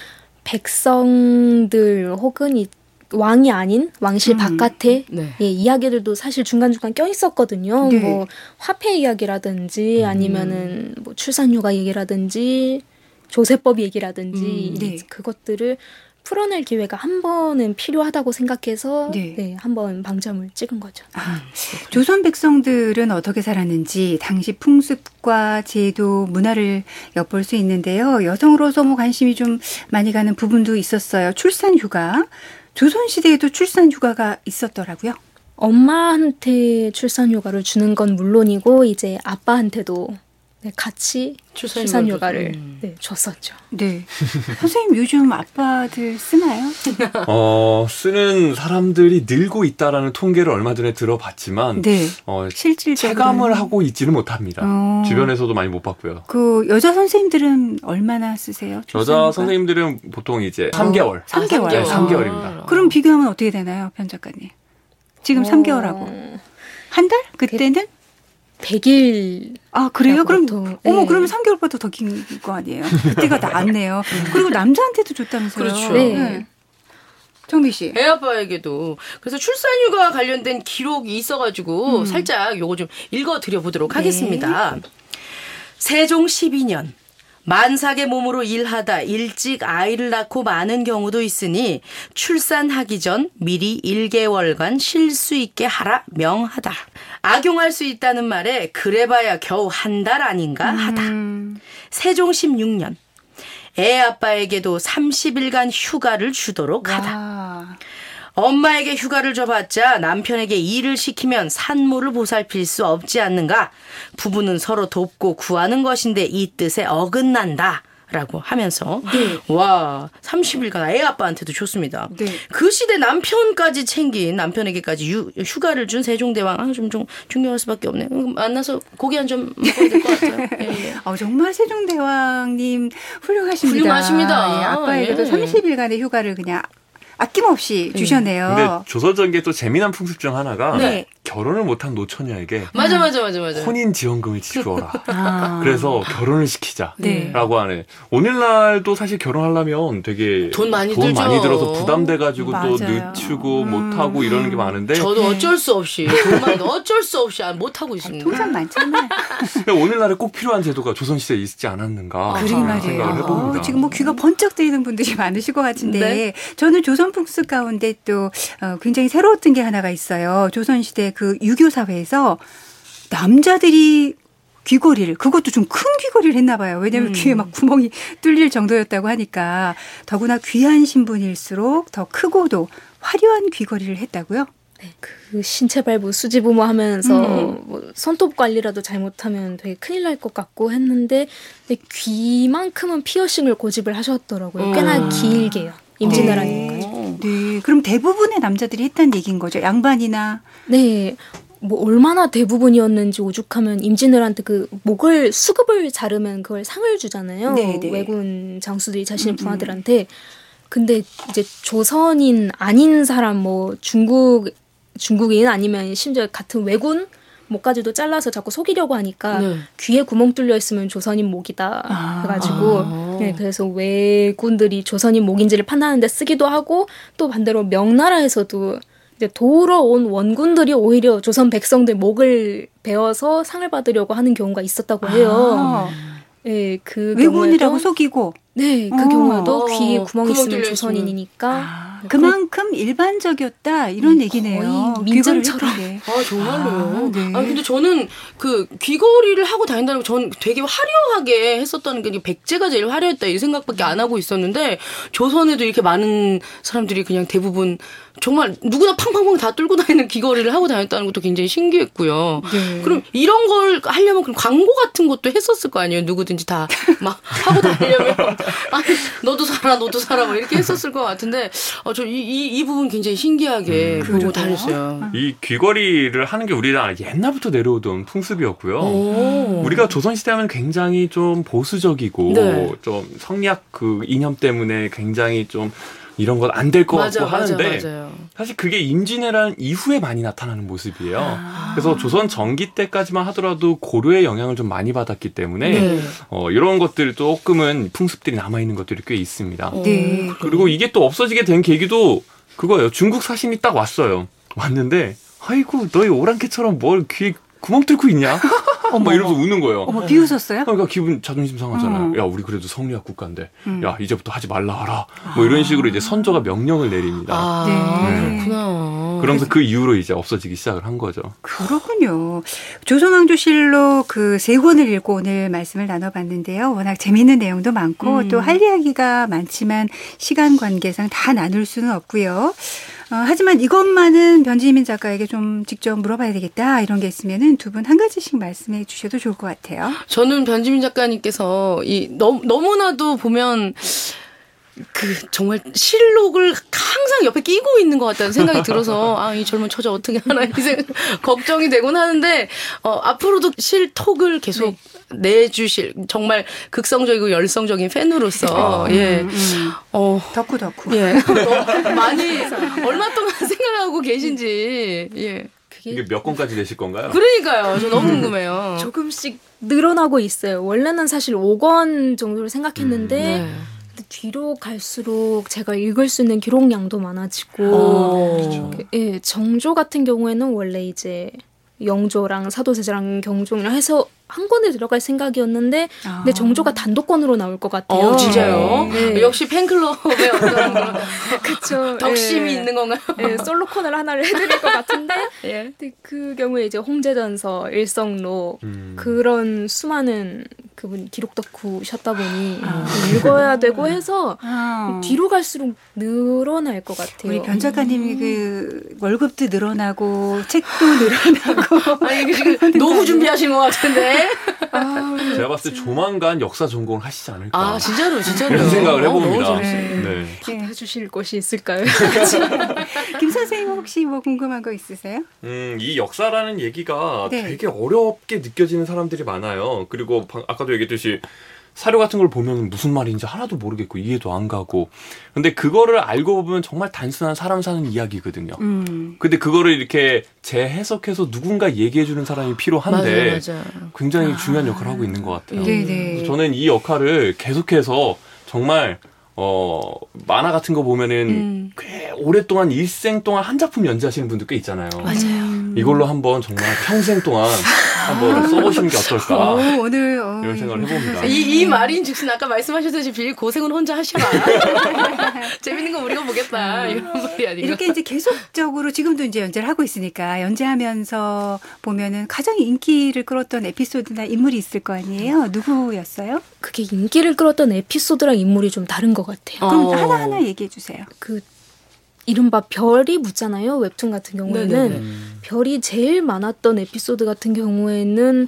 백성들 혹은 이 왕이 아닌 왕실 음. 바깥에 네. 예, 이야기들도 사실 중간중간 껴 있었거든요. 네. 뭐 화폐 이야기라든지 음. 아니면은 뭐 출산휴가 얘기라든지 조세법 얘기라든지 음, 네. 그것들을 풀어낼 기회가 한 번은 필요하다고 생각해서 네. 네, 한 번 방점을 찍은 거죠. 아, 조선 백성들은 어떻게 살았는지 당시 풍습과 제도, 문화를 엿볼 수 있는데요. 여성으로서 뭐 관심이 좀 많이 가는 부분도 있었어요. 출산휴가. 조선시대에도 출산휴가가 있었더라고요. 엄마한테 출산휴가를 주는 건 물론이고 이제 아빠한테도 네, 같이 출산휴가를 출산휴가를 음. 네, 줬었죠. 네. 선생님 요즘 아빠들 쓰나요? 어, 쓰는 사람들이 늘고 있다라는 통계를 얼마 전에 들어봤지만 네. 어, 실질적으로 체감을 하고 있지는 못합니다. 어. 주변에서도 많이 못 봤고요. 그 여자 선생님들은 얼마나 쓰세요? 여자 출산휴가? 선생님들은 보통 이제 삼 개월. 삼 개월. 네, 삼 개월입니다. 그럼 비교하면 어떻게 되나요, 편 작가님? 지금 어, 삼 개월하고 한 달? 그때는? 백 일 아, 그래요? 그럼, 보통, 어머, 네. 그러면 삼 개월보다 더 긴 거 아니에요? 그때가 낫네요. 그리고 남자한테도 줬다면서요? 그렇죠. 네. 정미 씨. 애 아빠에게도 그래서 출산휴가 관련된 기록이 있어가지고 음. 살짝 요거 좀 읽어드려 보도록 네. 하겠습니다. 세종 십이 년 만삭의 몸으로 일하다 일찍 아이를 낳고 마는 경우도 있으니 출산하기 전 미리 일 개월간 쉴 수 있게 하라 명하다. 악용할 수 있다는 말에 그래봐야 겨우 한 달 아닌가 하다. 음. 세종 십육 년 애 아빠에게도 삼십 일간 휴가를 주도록 하다. 와. 엄마에게 휴가를 줘봤자 남편에게 일을 시키면 산모를 보살필 수 없지 않는가? 부부는 서로 돕고 구하는 것인데 이 뜻에 어긋난다. 라고 하면서 네. 와 삼십 일간 애 아빠한테도 좋습니다. 네. 그 시대 남편까지 챙긴 남편에게까지 유, 휴가를 준 세종대왕 아, 좀, 좀 존경할 수밖에 없네. 만나서 고기 한 점 먹어야 될 것 같아요. 예, 예. 어, 정말 세종대왕님 훌륭하십니다. 훌륭하십니다. 예, 아빠에게도 예. 삼십 일간의 휴가를 그냥 아낌없이 주셨네요. 근데 조선전기에 또 재미난 풍습 중 하나가 네. 결혼을 못한 노처녀에게 맞아 맞아 맞아 맞아. 혼인지원금을 지주어라. 아. 그래서 결혼을 시키자. 네. 라고 하네. 오늘날도 사실 결혼하려면 되게 돈 많이 돈 들죠. 많이 들어서 부담돼가지고 또 맞아요. 늦추고 음. 못하고 이러는 게 많은데 저도 어쩔 수 없이 돈만 어쩔 수 없이 못하고 있습니다. 통장 많잖아요. 오늘날에 꼭 필요한 제도가 조선시대에 있지 않았는가 그러게 하는 말이에요. 생각을 해봅니다. 어, 지금 뭐 귀가 번쩍 뜨이는 분들이 많으실 것 같은데 네. 저는 조선 풍습 가운데 또 어, 굉장히 새로웠던 게 하나가 있어요. 조선시대 그 유교 사회에서 남자들이 귀걸이를 그것도 좀 큰 귀걸이를 했나 봐요. 왜냐하면 음. 귀에 막 구멍이 뚫릴 정도였다고 하니까 더구나 귀한 신분일수록 더 크고도 화려한 귀걸이를 했다고요? 네, 그 신체 발부 수지부모 하면서 음. 뭐 손톱 관리라도 잘못하면 되게 큰일 날 것 같고 했는데 귀만큼은 피어싱을 고집을 하셨더라고요. 꽤나 음. 길게요. 임진왜란까지. 네. 네, 그럼 대부분의 남자들이 했다는 얘기인 거죠? 양반이나. 네. 뭐 얼마나 대부분이었는지 오죽하면 임진왜란 때 그 목을 수급을 자르면 그걸 상을 주잖아요. 네네. 왜군 장수들이 자신의 부하들한테. 근데 이제 조선인 아닌 사람 뭐 중국 중국인 아니면 심지어 같은 왜군 목까지도 잘라서 자꾸 속이려고 하니까 네. 귀에 구멍 뚫려 있으면 조선인 목이다 아. 해가지고 아. 네, 그래서 왜군들이 조선인 목인지를 판단하는데 쓰기도 하고 또 반대로 명나라에서도 이제 도우러 온 원군들이 오히려 조선 백성들 목을 베어서 상을 받으려고 하는 경우가 있었다고 해요. 아. 네, 그 왜군이라고 속이고. 네, 그 어. 경우에도 귀에 구멍 있으면 조선인이니까. 아, 그만큼 그, 일반적이었다 이런 음, 얘기네요. 민증처럼. 아 정말로요. 아, 네. 아 근데 저는 그 귀걸이를 하고 다닌다는 거 전 되게 화려하게 했었다는 게 백제가 제일 화려했다 이 생각밖에 안 하고 있었는데 조선에도 이렇게 많은 사람들이 그냥 대부분 정말 누구나 팡팡팡 다 뚫고 다니는 귀걸이를 하고 다녔다는 것도 굉장히 신기했고요. 네. 그럼 이런 걸 하려면 그럼 광고 같은 것도 했었을 거 아니에요. 누구든지 다 막 하고 다니려면 아니 너도 살아 너도 살아 뭐 이렇게 했었을 것 같은데 어, 저 이 이 이 부분 굉장히 신기하게 음, 보고 다녔어요. 이 귀걸이를 하는 게 우리나라 옛날부터 내려오던 풍습이었고요. 오. 우리가 조선시대하면 굉장히 좀 보수적이고 네. 좀 성리학 그 이념 때문에 굉장히 좀 이런 건 안 될 것 같고 맞아, 하는데 맞아, 맞아요. 사실 그게 임진왜란 이후에 많이 나타나는 모습이에요. 아. 그래서 조선 전기 때까지만 하더라도 고려의 영향을 좀 많이 받았기 때문에 네. 어, 이런 것들 조금은 풍습들이 남아있는 것들이 꽤 있습니다. 네. 그리고 이게 또 없어지게 된 계기도 그거예요. 중국 사신이 딱 왔어요. 왔는데 아이고 너희 오랑캐처럼 뭘 귀에 구멍 뚫고 있냐? 어머, 막 이러면서 우는 거예요. 어머, 비웃었어요? 그러니까 기분 자존심 상하잖아요. 음. 야, 우리 그래도 성리학 국가인데, 음. 야, 이제부터 하지 말라 하라. 뭐 이런 식으로 이제 선조가 명령을 내립니다. 아, 네. 그렇구나. 그러면서 그 이후로 이제 없어지기 시작을 한 거죠. 그렇군요. 조선왕조실록 그 세 권을 읽고 오늘 말씀을 나눠봤는데요. 워낙 재미있는 내용도 많고 음. 또 할 이야기가 많지만 시간 관계상 다 나눌 수는 없고요. 어, 하지만 이것만은 변지민 작가에게 좀 직접 물어봐야 되겠다 이런 게 있으면은 두 분 한 가지씩 말씀해 주셔도 좋을 것 같아요. 저는 변지민 작가님께서 이 너무 너무나도 보면 그 정말 실록을 항상 옆에 끼고 있는 것 같다는 생각이 들어서 아, 이 젊은 처자 어떻게 하나 이 생각 걱정이 되곤 하는데 어, 앞으로도 실톡을 계속 네. 내주실 정말 극성적이고 열성적인 팬으로서 음, 예, 음. 어 덕후 덕후 예, 많이 얼마 동안 생각하고 계신지 예. 이게 몇 권까지 내실 건가요? 그러니까요. 저 너무 궁금해요. 조금씩 늘어나고 있어요. 원래는 사실 오 권 정도를 생각했는데 음, 네. 뒤로 갈수록 제가 읽을 수 있는 기록량도 많아지고 오, 그렇죠. 예, 정조 같은 경우에는 원래 이제 영조랑 사도세자랑 경종이랑 해서 한 권에 들어갈 생각이었는데 아. 근데 정조가 단독권으로 나올 것 같아요. 어, 진짜요? 네. 역시 팬클럽의 어떤 그쵸. 덕심이 예. 있는 건가요? 예, 솔로콘을 하나를 해드릴 것 같은데 예. 근데 그 경우에 이제 홍제전서, 일성록 음. 그런 수많은 그분 기록 덕후셨다 보니 아. 읽어야 되고 해서 아. 뒤로 갈수록 늘어날 것 같아요. 우리 변 작가님이 음. 그 월급도 늘어나고 책도 늘어나고 아니 지금 노후 준비하신 것 같은데. 아, 제가 봤을 때 조만간 역사 전공을 하시지 않을까. 아 진짜로 진짜로. 이런 생각을 해봅니다. 어, 네. 네. 해주실 곳이 있을까요? 김 선생님 혹시 뭐 궁금한 거 있으세요? 음, 이 역사라는 얘기가 네. 되게 어렵게 느껴지는 사람들이 많아요. 그리고 아까도 얘기했듯이 사료 같은 걸 보면 무슨 말인지 하나도 모르겠고 이해도 안 가고. 근데 그거를 알고 보면 정말 단순한 사람 사는 이야기거든요. 음. 근데 그거를 이렇게 재해석해서 누군가 얘기해주는 사람이 필요한데 맞아, 맞아. 굉장히 아. 중요한 역할을 하고 있는 것 같아요. 네네. 저는 이 역할을 계속해서 정말 어, 만화 같은 거 보면은 음. 꽤 오랫동안 일생 동안 한 작품 연재하시는 분들 꽤 있잖아요. 맞아요. 이걸로 한번 정말 평생 동안 한번 써보시는 게 어떨까. 오, 오늘 어, 이런 생각을 해봅니다. 이, 이 말인 즉슨 아까 말씀하셨다시피 고생은 혼자 하시라. 재밌는 거 우리가 보겠다. 이런 말이 아니고. 이렇게 이제 계속적으로 지금도 이제 연재를 하고 있으니까 연재하면서 보면은 가장 인기를 끌었던 에피소드나 인물이 있을 거 아니에요? 누구였어요? 그게 인기를 끌었던 에피소드랑 인물이 좀 다른 것 같아요. 그럼 어. 하나하나 얘기해 주세요. 그 이른바 별이 묻잖아요. 웹툰 같은 경우에는. 네네네. 별이 제일 많았던 에피소드 같은 경우에는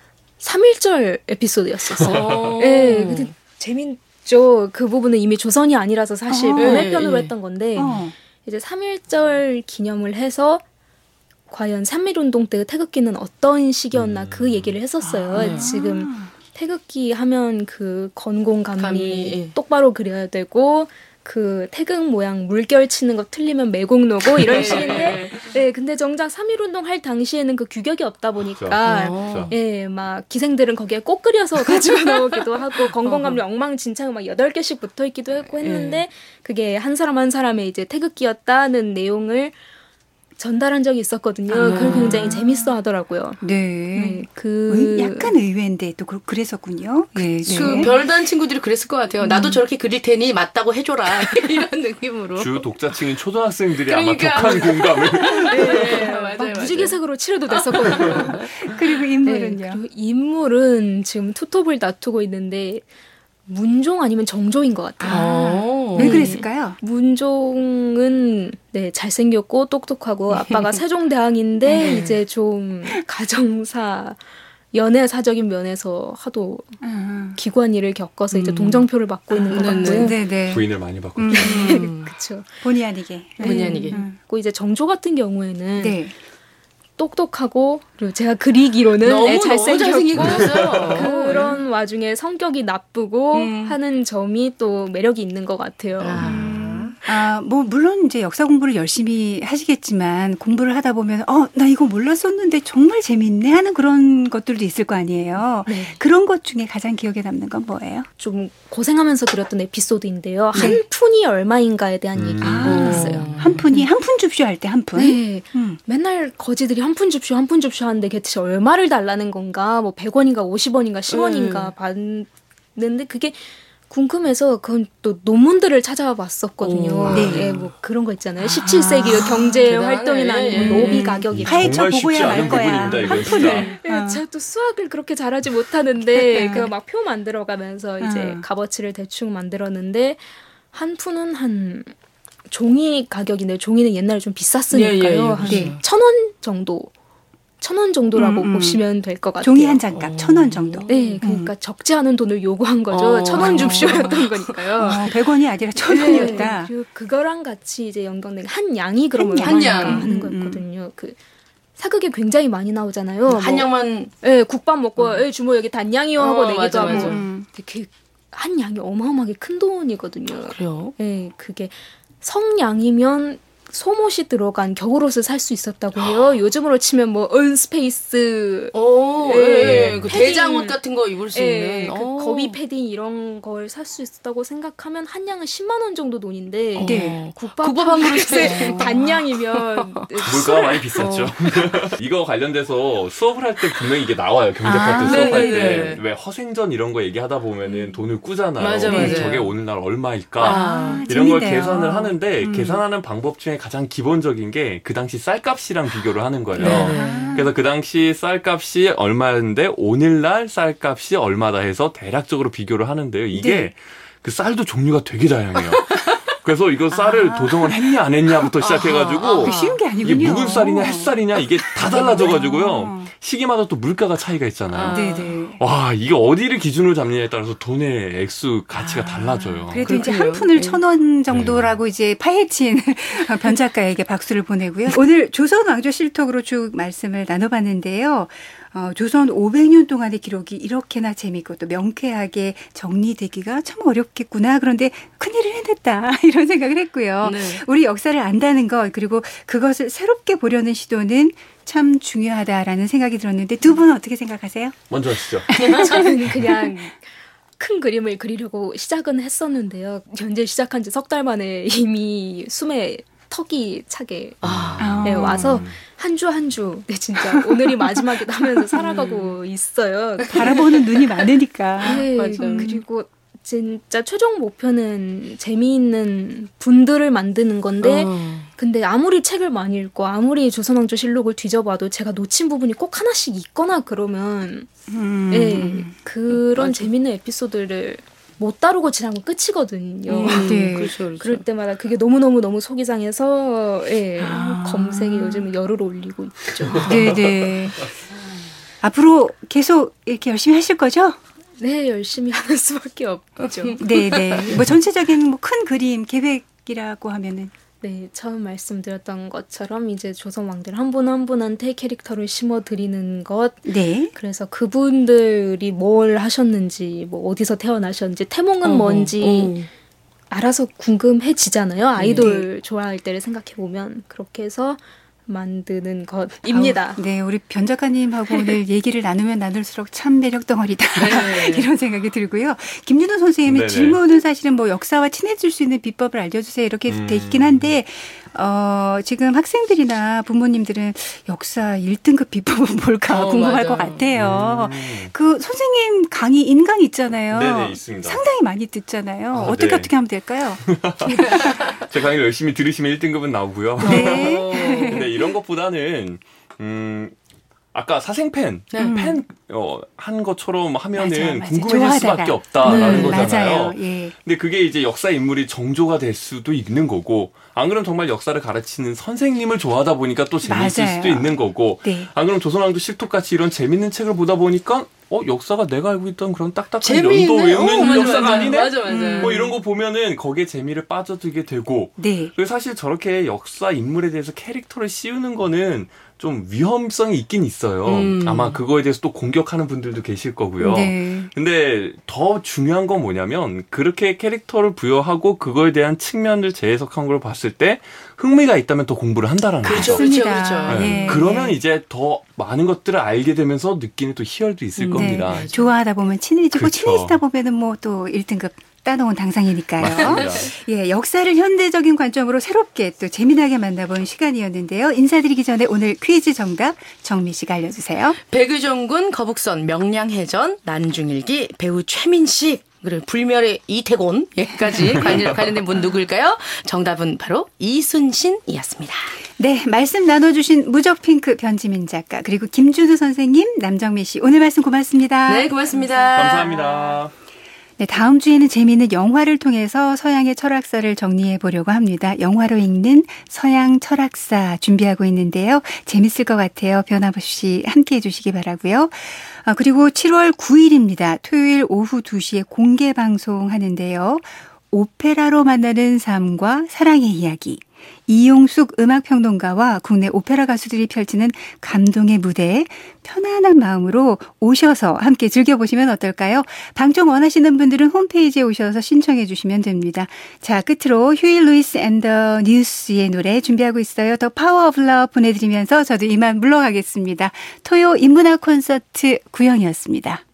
삼일절 에피소드였었어요. 네, 근데 재밌죠. 그 부분은 이미 조선이 아니라서 사실 어. 번외편으로 네, 네. 했던 건데 어. 이제 삼일절 기념을 해서 과연 삼일운동 때 태극기는 어떤 시기였나 음. 그 얘기를 했었어요. 아, 네. 지금 태극기 하면 그 건공감리 감리, 예. 똑바로 그려야 되고 그 태극 모양 물결 치는 거 틀리면 매국노고 이런 식인데 네, 근데 정작 삼일운동 할 당시에는 그 규격이 없다 보니까 어. 예, 막 기생들은 거기에 꼭 그려서 가지고 나오기도 하고 건공감리 엉망진창 막 여덟 개씩 붙어 있기도 했고 했는데 그게 한 사람 한 사람의 이제 태극기였다는 내용을 전달한 적이 있었거든요. 아. 그걸 굉장히 재밌어 하더라고요. 네. 네, 그 의- 약간 의외인데 또 그- 그랬었군요. 네. 그 네. 별단 친구들이 그랬을 것 같아요. 나도 저렇게 그릴 테니 맞다고 해줘라. 이런 느낌으로. 주 독자층인 초등학생들이 그러니까. 아마 격한 공감을. 네, 맞아요, 막 맞아요. 무지개색으로 칠해도 됐었거든요. 그리고 네, 인물은요? 그리고 인물은 지금 투톱을 다투고 있는데 문종 아니면 정조인 것 같아요. 어. 왜 네. 그랬을까요? 문종은 네 잘생겼고 똑똑하고 아빠가 세종대왕인데 네. 이제 좀 가정사 연애사적인 면에서 하도 아. 기구한 일을 겪어서 이제 음. 동정표를 받고 있는 것 네네. 같고요. 네네. 부인을 많이 바꿨죠. 음. 음. 그렇죠. 본의 아니게. 본의 아니게. 음. 그리고 이제 정조 같은 경우에는 네. 똑똑하고 그리고 제가 그리기로는 너무 애 너무 잘생겼고 잘생기고 그랬어요. 그런 와중에 성격이 나쁘고 음. 하는 점이 또 매력이 있는 것 같아요. 아. 아, 뭐, 물론 이제 역사 공부를 열심히 하시겠지만 공부를 하다 보면, 어, 나 이거 몰랐었는데 정말 재밌네 하는 그런 것들도 있을 거 아니에요. 네. 그런 것 중에 가장 기억에 남는 건 뭐예요? 좀 고생하면서 그렸던 에피소드인데요. 네. 한 푼이 얼마인가에 대한 음. 얘기였어요. 한 푼이 한 푼 줍쇼 할 때 한 푼? 네. 음. 맨날 거지들이 한 푼 줍쇼 한 푼 줍쇼 하는데 대체 얼마를 달라는 건가 뭐 백 원인가 오십 원인가 십 원인가 받는데 그게 궁금해서 그건 또 논문들을 찾아봤었거든요. 오. 네. 네, 뭐 그런 거 있잖아요. 십칠 세기 경제 대단하네. 활동이나 예. 뭐 노비 가격이 파헤쳐 정말 쉽지 보고야 않은 말 거야. 부분입니다. 이건 한 진짜. 푼을. 네, 어. 제가 또 수학을 그렇게 잘하지 못하는데 어. 그 막 표 만들어가면서 이제 어. 값어치를 대충 만들었는데 한 푼은 한 종이 가격인데 종이는 옛날에 좀 비쌌으니까요. 예, 예, 예, 한 네. 천 원 정도, 천 원 정도라고 음, 음. 보시면 될 것 같아요. 종이 한 장값 천 원 정도. 네, 그러니까 적지 않은 돈을 요구한 거죠. 어. 천 원 줍쇼였던 거니까요. 어, 백 원이 아니라 천 원이었다. 네, 그리고 그거랑 같이 이제 연관된 게 한 양이 그러면 한 얼마나 양. 하는 음, 거였거든요. 그 사극에 굉장히 많이 나오잖아요. 한 뭐, 양만 예, 국밥 먹고 예, 주모 여기 단양이요 하고 어, 내기도 맞아, 하고. 맞아. 음. 근데 그한 양이 어마어마하게 큰 돈이거든요. 그래요. 예, 그게 성양이면 소못이 들어간 겨울옷을 살 수 있었다고 해요. 요즘으로 치면 뭐 언스페이스 오, 예, 예, 예. 그 패딩. 대장옷 같은 거 입을 수 예, 있는. 그 어. 거비 패딩 이런 걸 살 수 있었다고 생각하면 한 양은 십만 원 정도 돈인데 네. 국밥, 국밥 한 그릇에 단양이면 물가가 많이 비쌌죠. 이거 관련돼서 수업을 할 때 분명히 이게 나와요. 경제 아, 파트 수업할 네네네. 때. 왜 허생전 이런 거 얘기하다 보면은 돈을 꾸잖아요. 맞아, 그럼 맞아요. 저게 오늘날 얼마일까? 아, 이런 걸 재밌네요. 계산을 하는데 음. 계산하는 방법 중에 가장 기본적인 게 그 당시 쌀값이랑 비교를 하는 거예요. 아. 그래서 그 당시 쌀값이 얼마였는데 오늘날 쌀값이 얼마다 해서 대략적으로 비교를 하는데요. 이게 네. 그 쌀도 종류가 되게 다양해요. 그래서 이거 쌀을 아. 도정을 했냐 안 했냐부터 시작해가지고 아하, 그게 쉬운 게 이게 아니군요. 묵은 쌀이냐 햇쌀이냐 이게 다 달라져가지고요. 어. 시기마다 또 물가가 차이가 있잖아요. 아. 네네. 와 이게 어디를 기준으로 잡느냐에 따라서 돈의 액수 가치가 달라져요. 그래도 이제 그렇군요. 한 푼을 네. 천 원 정도라고 이제 파헤친 변 작가에게 박수를 보내고요. 오늘 조선 왕조 실록으로 쭉 말씀을 나눠봤는데요. 어, 조선 오백 년 동안의 기록이 이렇게나 재미있고 또 명쾌하게 정리되기가 참 어렵겠구나. 그런데 큰일을 해냈다. 이런 생각을 했고요. 네. 우리 역사를 안다는 것 그리고 그것을 새롭게 보려는 시도는 참 중요하다라는 생각이 들었는데 두 분은 어떻게 생각하세요? 먼저 하시죠. 저는 그냥 큰 그림을 그리려고 시작은 했었는데요. 현재 시작한 지 석 달 만에 이미 숨에 턱이 차게 아, 아, 아. 네, 와서 한 주 한 주 네, 진짜 오늘이 마지막이다 하면서 살아가고 있어요. 바라보는 눈이 많으니까. 네, 맞아요. 그리고 진짜 최종 목표는 재미있는 분들을 만드는 건데 어. 근데 아무리 책을 많이 읽고 아무리 조선왕조 실록을 뒤져봐도 제가 놓친 부분이 꼭 하나씩 있거나 그러면 음. 네, 그런 맞아. 재미있는 에피소드를 못 다루고 지나면 끝이거든요. 음, 네. 그렇죠, 그렇죠. 그럴 때마다 그게 너무너무 너무 속이 상해서 예, 아. 검색에 요즘 열을 올리고 있죠. 네네. 앞으로 계속 이렇게 열심히 하실 거죠? 네, 열심히 하는 수밖에 없죠. 네네. 뭐 전체적인 뭐 큰 그림 계획이라고 하면은 네, 처음 말씀드렸던 것처럼 이제 조선 왕들 한 분 한 분한테 캐릭터를 심어드리는 것. 네. 그래서 그분들이 뭘 하셨는지, 뭐 어디서 태어나셨는지, 태몽은 어허, 뭔지 어. 알아서 궁금해지잖아요. 아이돌 네. 좋아할 때를 생각해 보면 그렇게 해서 만드는 것입니다. 아우, 네, 우리 변 작가님하고 오늘 얘기를 나누면 나눌수록 참 매력 덩어리다 네. 이런 생각이 들고요. 김준호 선생님의 네네. 질문은 사실은 뭐 역사와 친해질 수 있는 비법을 알려주세요 이렇게 음. 돼 있긴 한데 어, 지금 학생들이나 부모님들은 역사 일 등급 비법은 뭘까 어, 궁금할 맞아. 것 같아요. 음. 그 선생님 강의 인강 있잖아요. 네네, 있습니다. 상당히 많이 듣잖아요. 아, 어떻게 네. 어떻게 하면 될까요? 제 강의를 열심히 들으시면 일 등급은 나오고요. 네. 근데 이런 것보다는 음, 아까 사생팬 네. 팬 어, 한 것처럼 하면은 맞아, 맞아. 궁금해질 좋아하다가. 수밖에 없다라는 네, 거잖아요. 맞아요. 예. 근데 그게 이제 역사 인물이 정조가 될 수도 있는 거고, 안 그러면 정말 역사를 가르치는 선생님을 좋아하다 보니까 또 재미있을 맞아요. 수도 있는 거고, 네. 안 그러면 조선왕조 실록같이 이런 재밌는 책을 보다 보니까 어 역사가 내가 알고 있던 그런 딱딱한 연도 외우는 어, 역사가 맞아, 아니네. 맞아, 맞아. 음. 뭐 이런 거 보면은 거기에 재미를 빠져들게 되고. 네. 그리고 사실 저렇게 역사 인물에 대해서 캐릭터를 씌우는 거는 좀 위험성이 있긴 있어요. 음. 아마 그거에 대해서 또 공격하는 분들도 계실 거고요. 네. 근데 더 중요한 건 뭐냐면 그렇게 캐릭터를 부여하고 그거에 대한 측면을 재해석한 걸 봤을 때 흥미가 있다면 더 공부를 한다라는 그렇죠, 거죠. 그렇죠, 그렇죠. 네. 네. 그러면 이제 더 많은 것들을 알게 되면서 느끼는 또 희열도 있을 네. 겁니다. 좋아하다 보면 친해지고 그렇죠. 친해지다 보면은 뭐 또 일 등급 따놓은 당상이니까요. 맞습니다. 예, 역사를 현대적인 관점으로 새롭게 또 재미나게 만나본 시간이었는데요. 인사드리기 전에 오늘 퀴즈 정답 정미 씨가 알려주세요. 백의종군 거북선 명량해전 난중일기 배우 최민식 그리고 불멸의 이태곤 여기까지 관련된 분 누구일까요? 정답은 바로 이순신이었습니다. 네, 말씀 나눠주신 무적핑크 변지민 작가 그리고 김준우 선생님 남정미 씨 오늘 말씀 고맙습니다. 네, 고맙습니다. 감사합니다. 네, 다음 주에는 재미있는 영화를 통해서 서양의 철학사를 정리해 보려고 합니다. 영화로 읽는 서양 철학사 준비하고 있는데요. 재밌을 것 같아요. 변함없이 함께해 주시기 바라고요. 아, 그리고 칠월 구일입니다. 토요일 오후 두 시에 공개 방송하는데요. 오페라로 만나는 삶과 사랑의 이야기. 이용숙 음악평론가와 국내 오페라 가수들이 펼치는 감동의 무대에 편안한 마음으로 오셔서 함께 즐겨보시면 어떨까요? 방청 원하시는 분들은 홈페이지에 오셔서 신청해 주시면 됩니다. 자, 끝으로 휴일 루이스 앤 더 뉴스의 노래 준비하고 있어요. 더 파워 오브 러브 보내드리면서 저도 이만 물러가겠습니다. 토요 인문학 콘서트 구영이었습니다.